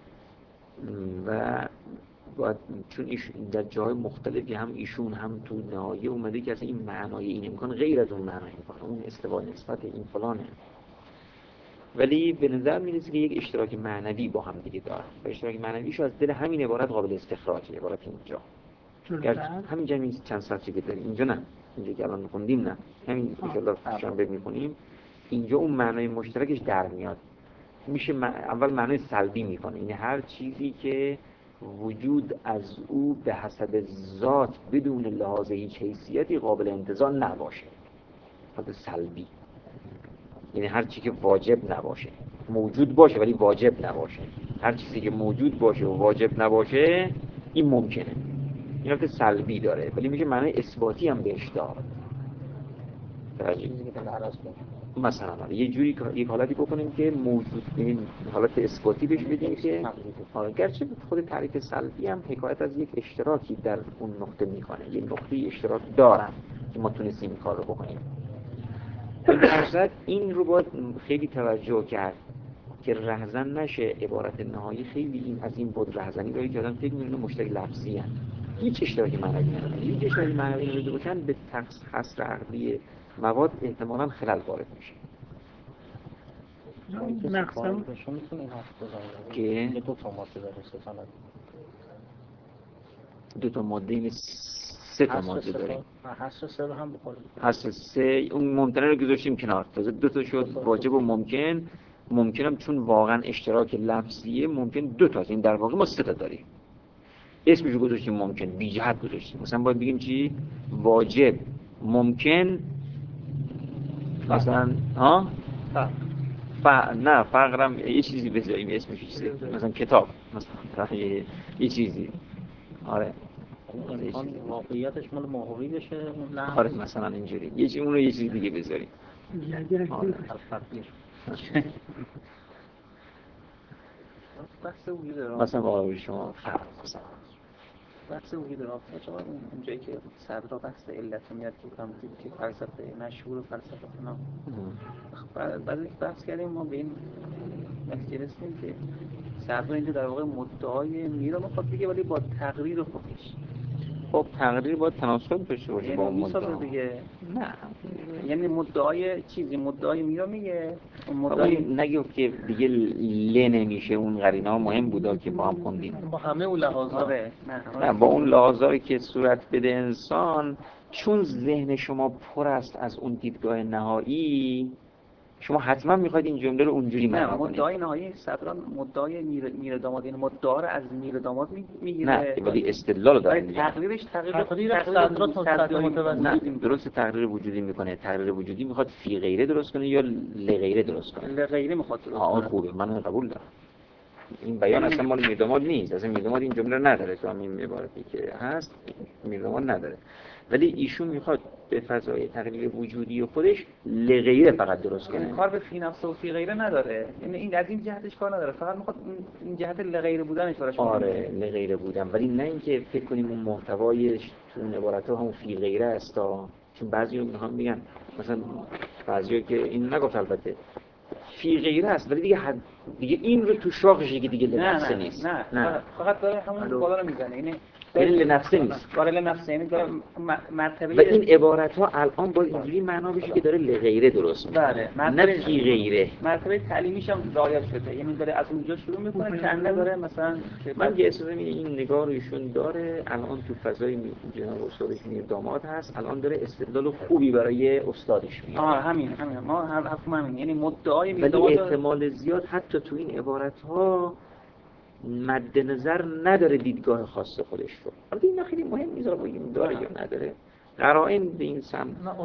A: و باید چون در جای مختلفی هم ایشون هم تو نهایه اومده که اصلا این معنای این امکان غیر از اون معنای امکان، اون استوا نسبت این فلانه، ولی به نظر میرسه که یک اشتراک معنوی با هم دیگه داره و اشتراک معنویشو از دل همین عبارت قابل استخراجه. عبارت اینجا همین جمعی چند سطری که داریم اینجا، نه اینجا که الان میخوندیم، نه همین انشاءالله شنبه میخونیم، اینجا اون معنای مشترکش در میاد. میشه اول معنای سلبی میکنه، یعنی هر چیزی که وجود از او به حسب ذات بدون لحاظ هیچ حیثیتی قابل انتزاع نباشه. حالت سلبی یعنی هر چیزی که واجب نباشه، موجود باشه ولی واجب نباشه. هر چیزی که موجود باشه و واجب نباشه این ممکنه. این حالت سلبی داره ولی میشه معنای اثباتی هم بهش داد. مثلا یه جوری یک حالتی بکنیم که موجود، این حالت اثباتی بهش بدیم که گرچه خود تعریف سلبی هم حکایت از یک اشتراکی در اون نقطه میکنه، یک نقطه اشتراک دارن که ما تونستیم این کار رو بکنیم. این رو باید خیلی توجه کرد که رهزن نشه عبارت نهایی خیلی این از این بود رهزنی داره که آدم فکر می‌کنه مشترک لفظی هست. هیچ اشتراکی معنوی نداره. هیچ اشتراکی معنوی نداشته باشن به حصر عقلی مواد احتمالاً خلل وارد میشه.
D: مقسم
E: بهشون میتونه این حرف بزنه
A: که
E: یه دو تا ماده داره ستانه
A: دو تا ماده این سه تا ماده داریم.
E: حصر سه رو هم بخوریم.
A: حصر سه اون ممکنه رو گذاشتیم کنار. تازه دو تا شد واجب و ممکنم چون واقعا اشتراک لفظیه ممکن دو تا این در واقع ما سه تا داریم. اسمشو گذاشتیم ممکن بی جهت گذاشتیم. مثلا باید بگیم چی؟ واجب ممکن مثلا نه فقرم یه چیزی بذاریم اسمش چیزی مثلا کتاب مثلا یه چیزی آره
E: واقعیتش مال ماهوی بشه
A: آره مثلا اینجوری اون رو یه چیزی دیگه بذاریم
E: آره الفقیر
F: بحث وجود داره
A: مثلا واقعا شما مثلا
F: بحث وجود داره چون اونجایی که صدرا بحث علت میاد که فلسفه مشهور و فلسفه فنا بعد بحث کردیم ما به این نتیجه رسیدیم که صدرا اینجا در واقع مدعای میرا میخواد بگه ولی با تقریر خودش.
A: خب تقریر باید تناسب داشته باشه با اون مدعا
F: دیگه
A: نه
F: یعنی مدعای چیزی مدعای میرا میگه مدعای
A: نگفت که دیگه له نمیشه اون قرینه‌ها مهم بودا که با هم خوندیم
F: با همه اون لحاظا
A: نه با اون لحاظایی که صورت بده انسان چون ذهن شما پر است از اون دیدگاه نهایی شما حتما میخواید این جمله رو اونجوری معنا کنید.
F: مدعای نهایی صدران مدعای میر داماد یعنی مدعا رو از میر داماد میگیره
A: نه ولی استدلال رو داره
F: تقریرش
B: تقریر صدرات متوسط
A: درست تقریر وجودی میکنه. تقریر وجودی میخواد فی غیره درست کنه یا لغیره درست کنه؟
F: لغیره میخواد درست کنه.
A: خوبه من قبول دارم. این بیان اصلا مال میر داماد نیست. اصلا میر داماد این جمله رو نداره تو همین عبارتی که هست میر داماد نداره. ولی ایشون میخواد به فضای تقریر وجودی خودش لغیره فقط درست کنه.
F: کار به فی نفسه و فی غیره نداره. یعنی این از این جهتش کار نداره. فقط میخواد این جهت لغیره بودنش براش.
A: آره لغیره بودن ولی نه اینکه فکر کنیم اون محتوایش تو عبارت‌ها همون فی غیره است چون بعضی‌ها میخوان میگن مثلا بعضی‌ها که این نگفت البته فی غیره است ولی دیگه این رو تو شاخشه که دیگه لنفسه نیست.
F: نه فقط داره همون بالا رو میزنه. یعنی
A: لنفسه نیست.
F: کار لنفسه یعنی داره مرتبه
A: و این عبارت‌ها الان با اینجوری معنا بشه که داره لغیره درست می‌کنه.
F: بله
A: نه فی غیره.
F: مرتبه تعلیمیش هم رعایت شده. یعنی داره از اونجا شروع می‌کنه که انده داره مثلا
A: من یه احساس می‌کنم این نگاه رو ایشون داره الان تو فضای جناب استادش میر داماد هست الان داره استدلال خوبی برای استادش میاره.
F: همین ما حرفم همین یعنی مدعای میر
A: داماد احتمال زیاد حتی تو این عبارت‌ها مد نظر نداره دیدگاه خاص خودش رو. البته این خیلی مهم نیست بگیم داره یا نداره. قرائن به این سمت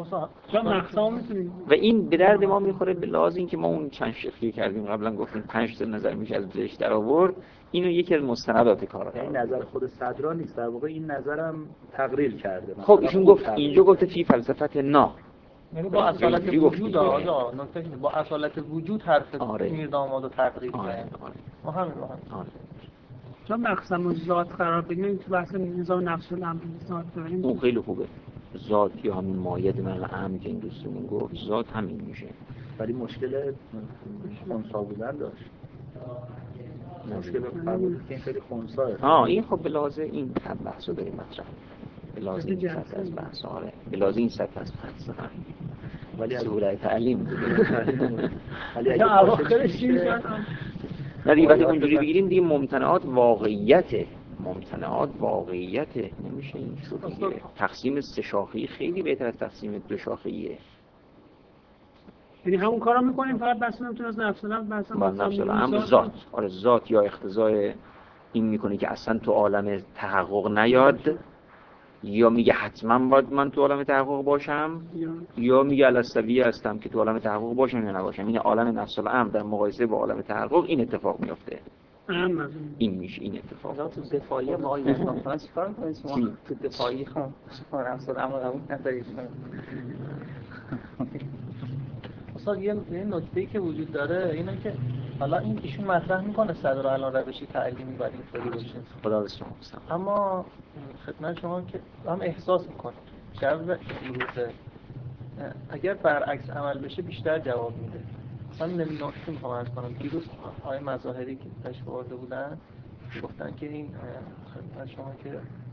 A: و این به درد ما میخوره به لحاظ اینکه ما اون چند شکلی کردیم قبلا گفتیم 5 تا نظر میشه از دلش در آورد اینو یکی از مستندات کارا
F: این نظر خود صدرا نیست در واقع این نظرم تقریر کرده.
A: خب ایشون گفت اینجا گفته فی فلسفت نا
B: یعنی با اصالت وجود با اصالت وجود حرف میر داماد رو تقریر کرده. ما همین
D: چون مقسم ذات قرار بدیم تو بحث نظام نفس الامر ذات داریم
A: اون خیلی خوبه. ذات یا همین مایه من امر که این دوستمون گفت ذات همین میشه
F: ولی مشکل خنثی بودن داشت. مشکل فرمود که این خیلی خنثیه.
A: این خب به لحاظ این بحثو داریم مطرح به لحاظ این سطح از بحث به لحاظ این سطح از بحث ولی سهولت تعلیم بوده
F: ولی اگه آخرش
A: نه دیگه وقتی اونجوری بگیریم دیگه ممتنعات واقعیته نمیشه این شد تقسیم سه شاخه‌ای خیلی بهتر از تقسیم دو شاخه‌ایه.
D: یعنی همون کارو میکنیم فقط بس نمیتونه از نفس
A: الامر ذات ذات یا اقتضای این میکنه که اصلا تو عالم تحقق نیاد یا میگه حتما باید من تو عالم تحقق باشم یا میگه الاسویه هستم که تو عالم تحقق باشم یا نباشم. این عالم نفس الامر در مقایسه با عالم تحقق این اتفاق میفته. این میشه این اتفاق.
F: تو دفاعی با آقای اسلام چیکار می‌کنید شما؟ تو دفاعی شما نفس الامر قبول ندارید.
B: اصلا یه نکته‌ای که وجود داره اینه که حالا این ایشون مطرح میکنه صدر الان روشی تعلیمی برای اینطوری باشه.
A: خدا به شما
B: اما خدمت شما که هم احساس میکنید شب امروزه اگر برعکس عمل بشه بیشتر جواب میده.
F: مثلا نمی‌دونم میخوام عرض کنم دیروز آقای مظاهری که تشریف آورده بودن گفتن که این خدمت شما که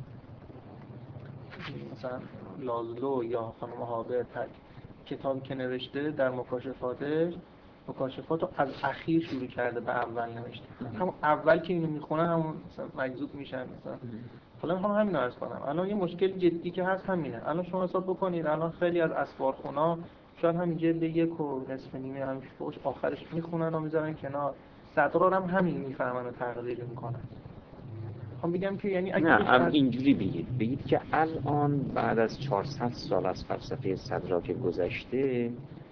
F: مثلا لازلو یا خانم هابر کتابی که نوشته در مکاشفات رو از اخیر شروع کرده به اول نوشته. همون اول که اینو میخونن همون مثلا مجذوب میشن مثلا. حالا میخوام همین رو عرض کنم. الان یه مشکل جدی که هست همینه. الان شما حساب بکنید الان خیلی از اسفارخونا شاید همین جلد 1 و نصف نیمه همین فوش آخرش میخونن و میذارن کنار. صدرا هم همین میفهمن و تقدیر میکنن. میخوام بگم که یعنی
A: نه اینجوری بگید که الان بعد از 400 سال از فلسفه صدرا که گذشته،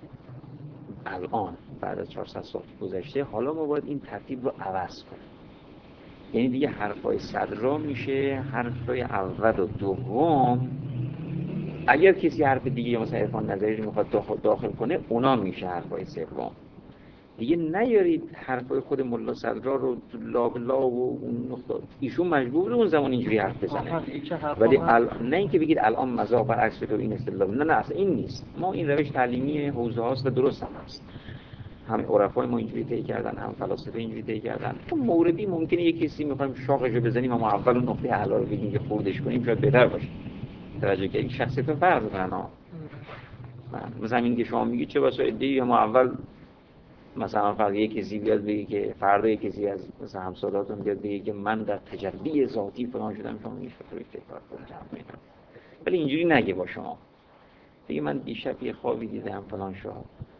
A: الان بعد از 400 سال که گذشته، حالا ما باید این ترتیب رو عوض کنیم. یعنی دیگه حرفای صدرا میشه حرفای اول و دوم. اگر کسی حرف دیگه یا مثلا عرفان نظری رو میخواد داخل کنه، اونا میشه حرفای سوم. دیگه نیارید حرفای خود ملا صدرا رو لابلا و اون نقطه. ایشون مجبور اون زمان اینجوری حرف بزنه. ولی نه اینکه بگید الان مذاق برعکس شده و این استدلال. نه اصلا این نیست. ما این روش تعلیمی حوزه هاست و درست هم هست. هم عرفای ما اینجوری طی کردن، هم فلاسفه اینجوری طی کردن. تو موردی ممکنه یک کسی میخوایم شاقش رو بزنیم اما اول اون نقطه حل رو بگیم که خوردش کنیم شاید بهتر باشه. توجه کنید شخصیت فرض کنن ها. مثلا این که شما میگید چه واسه ایده ما اول مثلا فرض یک کسی بیاد بگه که فردا یک کسی از مثلا همسالاتون بیاد بگه که من در تجلی ذاتی فلان شدم، شما میگید فکر کنید. ولی اینجوری نگه با شما. دیگه من دیشب یه خوابی دیدم فلان شد.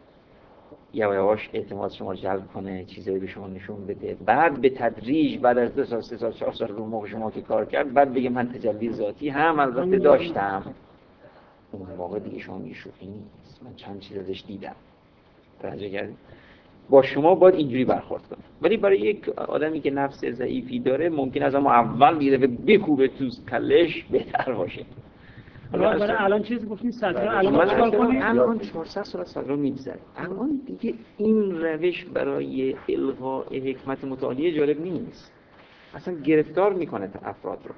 A: یواش اعتماد شما رو جلب کنه، چیزایی به شما نشون بده. بعد به تدریج بعد از 2 سال 3 سال 4 سال رو موقع شما که کار کرد، بعد بگه من تجلی ذاتی هم البته داشتم. اون واقع دیگه شما میگه شوخی نیست. من چند چیز ازش دیدم. توجه کردید؟ با شما باید اینجوری برخورد کنه. ولی برای یک آدمی که نفس ضعیفی داره ممکن است اما اول یه دفعه بکوبه تو کلش بهتر باشه.
D: برای الان چیزی گفتین صدرا الان چیکار کنیم؟
A: الان 400 سال از صدرا میگذره. الان دیگه این روش برای الغاء حکمت متعالیه جالب نیست. اصلا گرفتار میکنه افراد رو.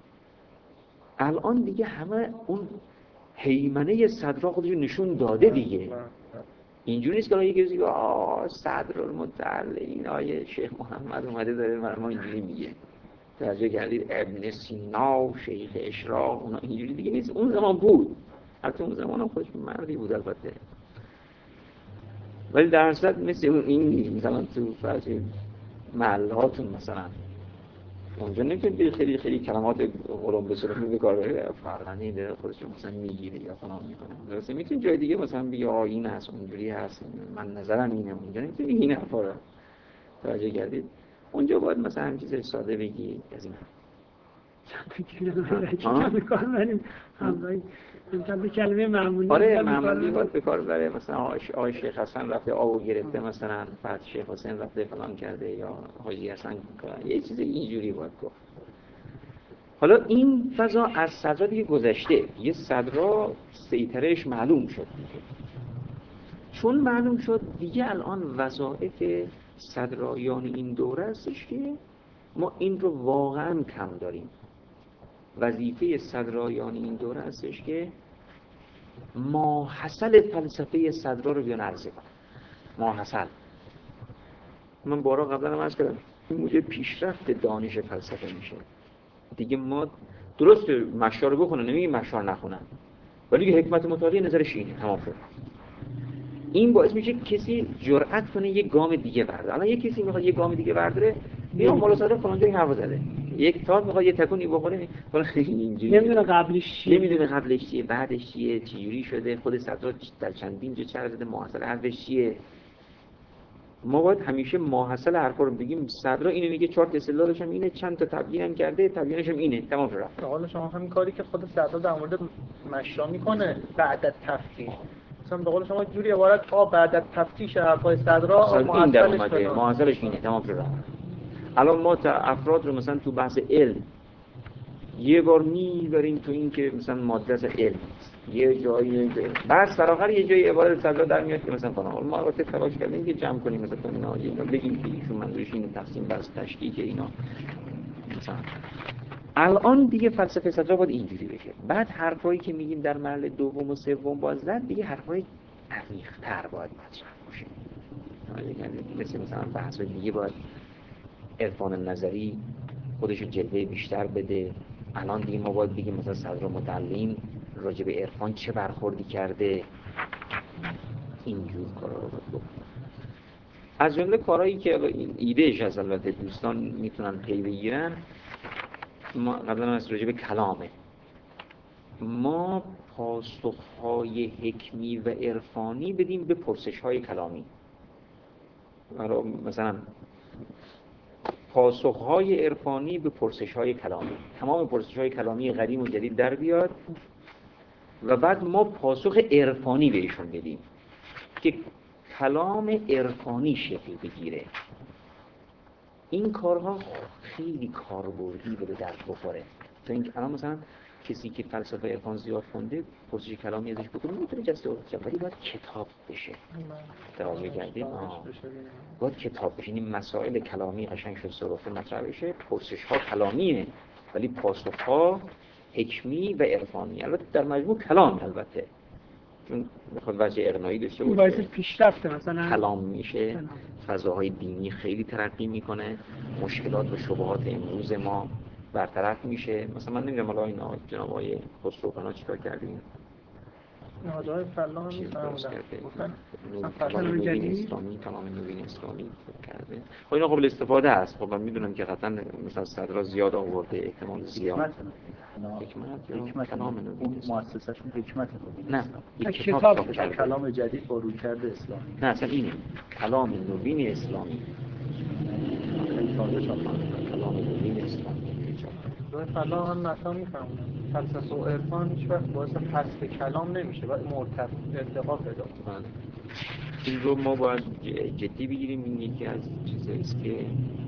A: الان دیگه همه اون هیمنه صدرا خودشو نشون داده دیگه. اینجوری نیست که الان یکی بگه صدرالمتعال این آیه شیخ محمد اومده داره ما اینجوری میگه. توجه کردید ابن سینا و شیخ اشراق اونا اینجوری دیگه نیست. اون زمان بود. حتی اون زمان هم خودش مردی بود البته. ولی در اصل مثل این مثلا تو فرض محلهاتون مثلا اونجا نمیتونید خیلی خیلی کلمات قرآن به صرف به کار ببرید فرقانی داره خودش مثلا میگیره یا فلان میکنه. درسته میتونید جای دیگه مثلا بگی این هست اونجوری هست من نظرم اینه. اونجا نمیتونید این حرفا رو توجه کردید. اونجا باید مثلا همین چیز ساده بگی از این
D: این کلمه معمولی.
A: آره معمولی باید به کار بره. مثلا آقای شیخ حسن رفته آبو گرفته مثلا بعد شیخ حسین رفته فلان کرده یا حاجی حسن یه چیز اینجوری باید گفت. حالا این فضا از صدرا دیگه گذشته. یه صدرا سیطرهش معلوم شد دیگه. چون معلوم شد دیگه الان وظایف صدرایان این دوره هستش که ما این رو واقعا کم داریم. وظیفه صدرایان این دوره هستش که ماحصل فلسفه صدرا رو بیان عرضه کنن. ماحصل من بارها قبلا هم عرض کردم این موجب پیشرفت دانش فلسفه میشه دیگه. ما درست مشار رو بخونن نمیگیم مشار نخونن ولی حکمت متعالی نظرش اینه تمام شد. این باعث میشه کسی جرأت کنه یک گام دیگه برداره. الان یک کسی میخواد یک گام دیگه برداره میام مولا صادق فلان جایی حرف زده. یک تار میخواد یه تکونی بخوره فلان اینجوری
D: نمیدونه قبلش چیه.
A: نمیدونه قبلش چیه بعدش چیه چجوری شده خود صدرا در چندین جا چرا زده ماحصل حرفش چیه. ما باید همیشه ماحصل حرفا رو بگیم. صدرا اینو میگه 4 تا استدلالش هم اینه چند تا تبیین هم کرده تبیینش هم اینه تمام شد.
F: حالا شما همین کاری که خود صدرا در مورد مشا میکنه بعد از تفتیش مثلا به قول شما جوری عبارت بعد از تفتیش حرفای صدرا
A: ماحصلش اینه تمام شد. الان ما افراد رو مثلا تو بحث علم یه بار میبریم تو این که مثلا ماده از علم یه جایی بعد سراخر یه جایی عبارت صدرا در میاد که مثلا فلان ما البته تلاش کردیم که جمع کنیم مثلا اینا بگیم که ایشون منظورش اینه تقسیم بر تشکیک اینا مثلا. الان دیگه فلسفه صدرا باید اینجوری بشه. بعد حرفایی که میگیم در مرحله دوم و سوم باز زد دیگه حرفای عمیق‌تر باید مطرح باشه. متوجه کردید؟ مثلا بحث‌های دیگه باید عرفان نظری خودش جلوه بیشتر بده. الان دیگه ما باید بگیم مثلا صدرالمتعلم راجع به عرفان چه برخوردی کرده، اینجور کارا رو باید بکنیم. از جمله کارهایی که ایدهش از البته دوستان میتونن پی بگیرن، ما قبلا از راجع به کلامه، ما پاسخهای حکمی و عرفانی بدیم به پرسش‌های کلامی. مثلا پاسخهای عرفانی به پرسش‌های کلامی، تمام پرسش‌های کلامی قدیم و جدید در بیاد و بعد ما پاسخ عرفانی بهشون بدیم که کلام عرفانی شکل بگیره. این کارها خیلی کاربردی به درد بخوره. تا اینکه الان مثلا کسی که فلسفه عرفان زیاد خونده پرسش کلامی ازش بکنه میتونه جذب شه، ولی باید کتاب بشه. توجه کردید؟ باید کتاب بشه. این مسائل کلامی قشنگ شد سرافه مطرح بشه، پرسش ها کلامیه ولی پاسخ ها حکمی و عرفانی. البته در مجموع کلام، البته چون میخواد وجه اقناعی داشته باشه،
D: باعث پیشرفت مثلا
A: کلام میشه. فضاهای دینی خیلی ترقی میکنه، مشکلات و شبهات امروز ما برطرف میشه. مثلا من نمیدونم حالا اینا جناب آقای خسروخان چیکار کردیم؟
B: نهادهای فلاح هم
A: گفتن کلام نوین اسلامی، کلام نوین اسلامی کرده. خب اینا قابل استفاده است. خب من میدونم که قطعا مثلا صدرا زیاد آورده، احتمال زیاد حکمت کلام نوین،
F: اون مؤسسه‌شون حکمت
A: نه
D: کتاب
F: کلام جدید با رویکرد اسلامی.
A: نه اصلا اینه کلام نوین اسلامی، کلام نوین اسلامی.
B: راه فلاح هم مثلا میفهمونم فلسفه و عرفان هیچ وقت باعث حذف کلام نمیشه، باید ارتقا پیدا کنه.
A: این رو ما باید جدی بگیریم. این یکی از چیزاییست که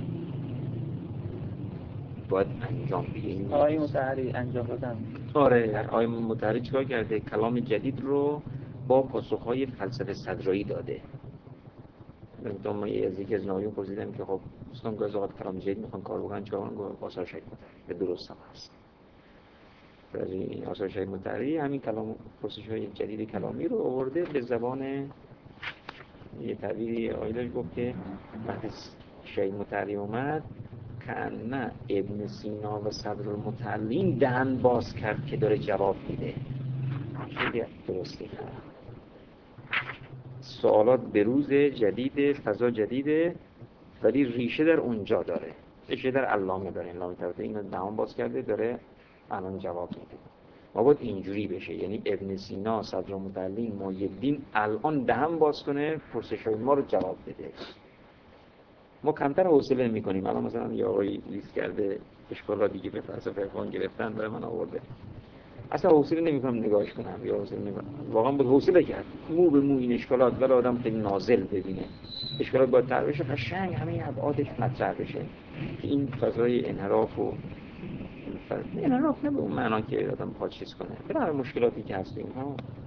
A: باید انجام بدیم.
B: آقای مطهری انجام دادن.
A: آره، آقای مطهری چیکار کرده؟ کلام جدید رو با پاسخهای فلسفه صدرایی داده. من از یکی از نایون پرسیدم که خب دوستان گاز اوقات کلام جدید میخوان کار بکنن چیکار کنن؟ آثار شهید مطهری به درست هم هست. برای آثار شهید مطهری همین کلام پرسش‌های جدید کلامی رو آورده به زبان، یه تعبیری آیداش گفت که وقتی شهید مطهری اومد کأن ابن سینا و صدرالمتعلم دهن باز کرد که داره جواب میده. خیلی درسته. سوالات به روز جدید، فضا جدیده، ولی ریشه در اونجا داره، ریشه در علامه داره. علامه طباطبایی اینو دهان باز کرده داره الان جواب میده. ما باید اینجوری بشه، یعنی ابن سینا، صدرالمتعلم، محی‌الدین الان دهان باز کنه پرسش‌های ما رو جواب بده. ما کمتر حوصله می‌کنیم. الان مثلا یه آقایی لیست کرده اشکالاتی که به فلسفه عرفان گرفتن برای من آورده، اصلا حوصله نمی‌کنم نگاهش کنم، یا حوصله نمی‌کنم. واقعا بود حوصله کرد مو به مو این اشکالات، ولی آدم خیلی نازل ببینه اشکالات باید طرح بشه، قشنگ همه ابعادش مطرح بشه که این فضای انحراف و انحراف نه به اون معنا که آدم پاچیز کنه، برای مشکلاتی که هستیم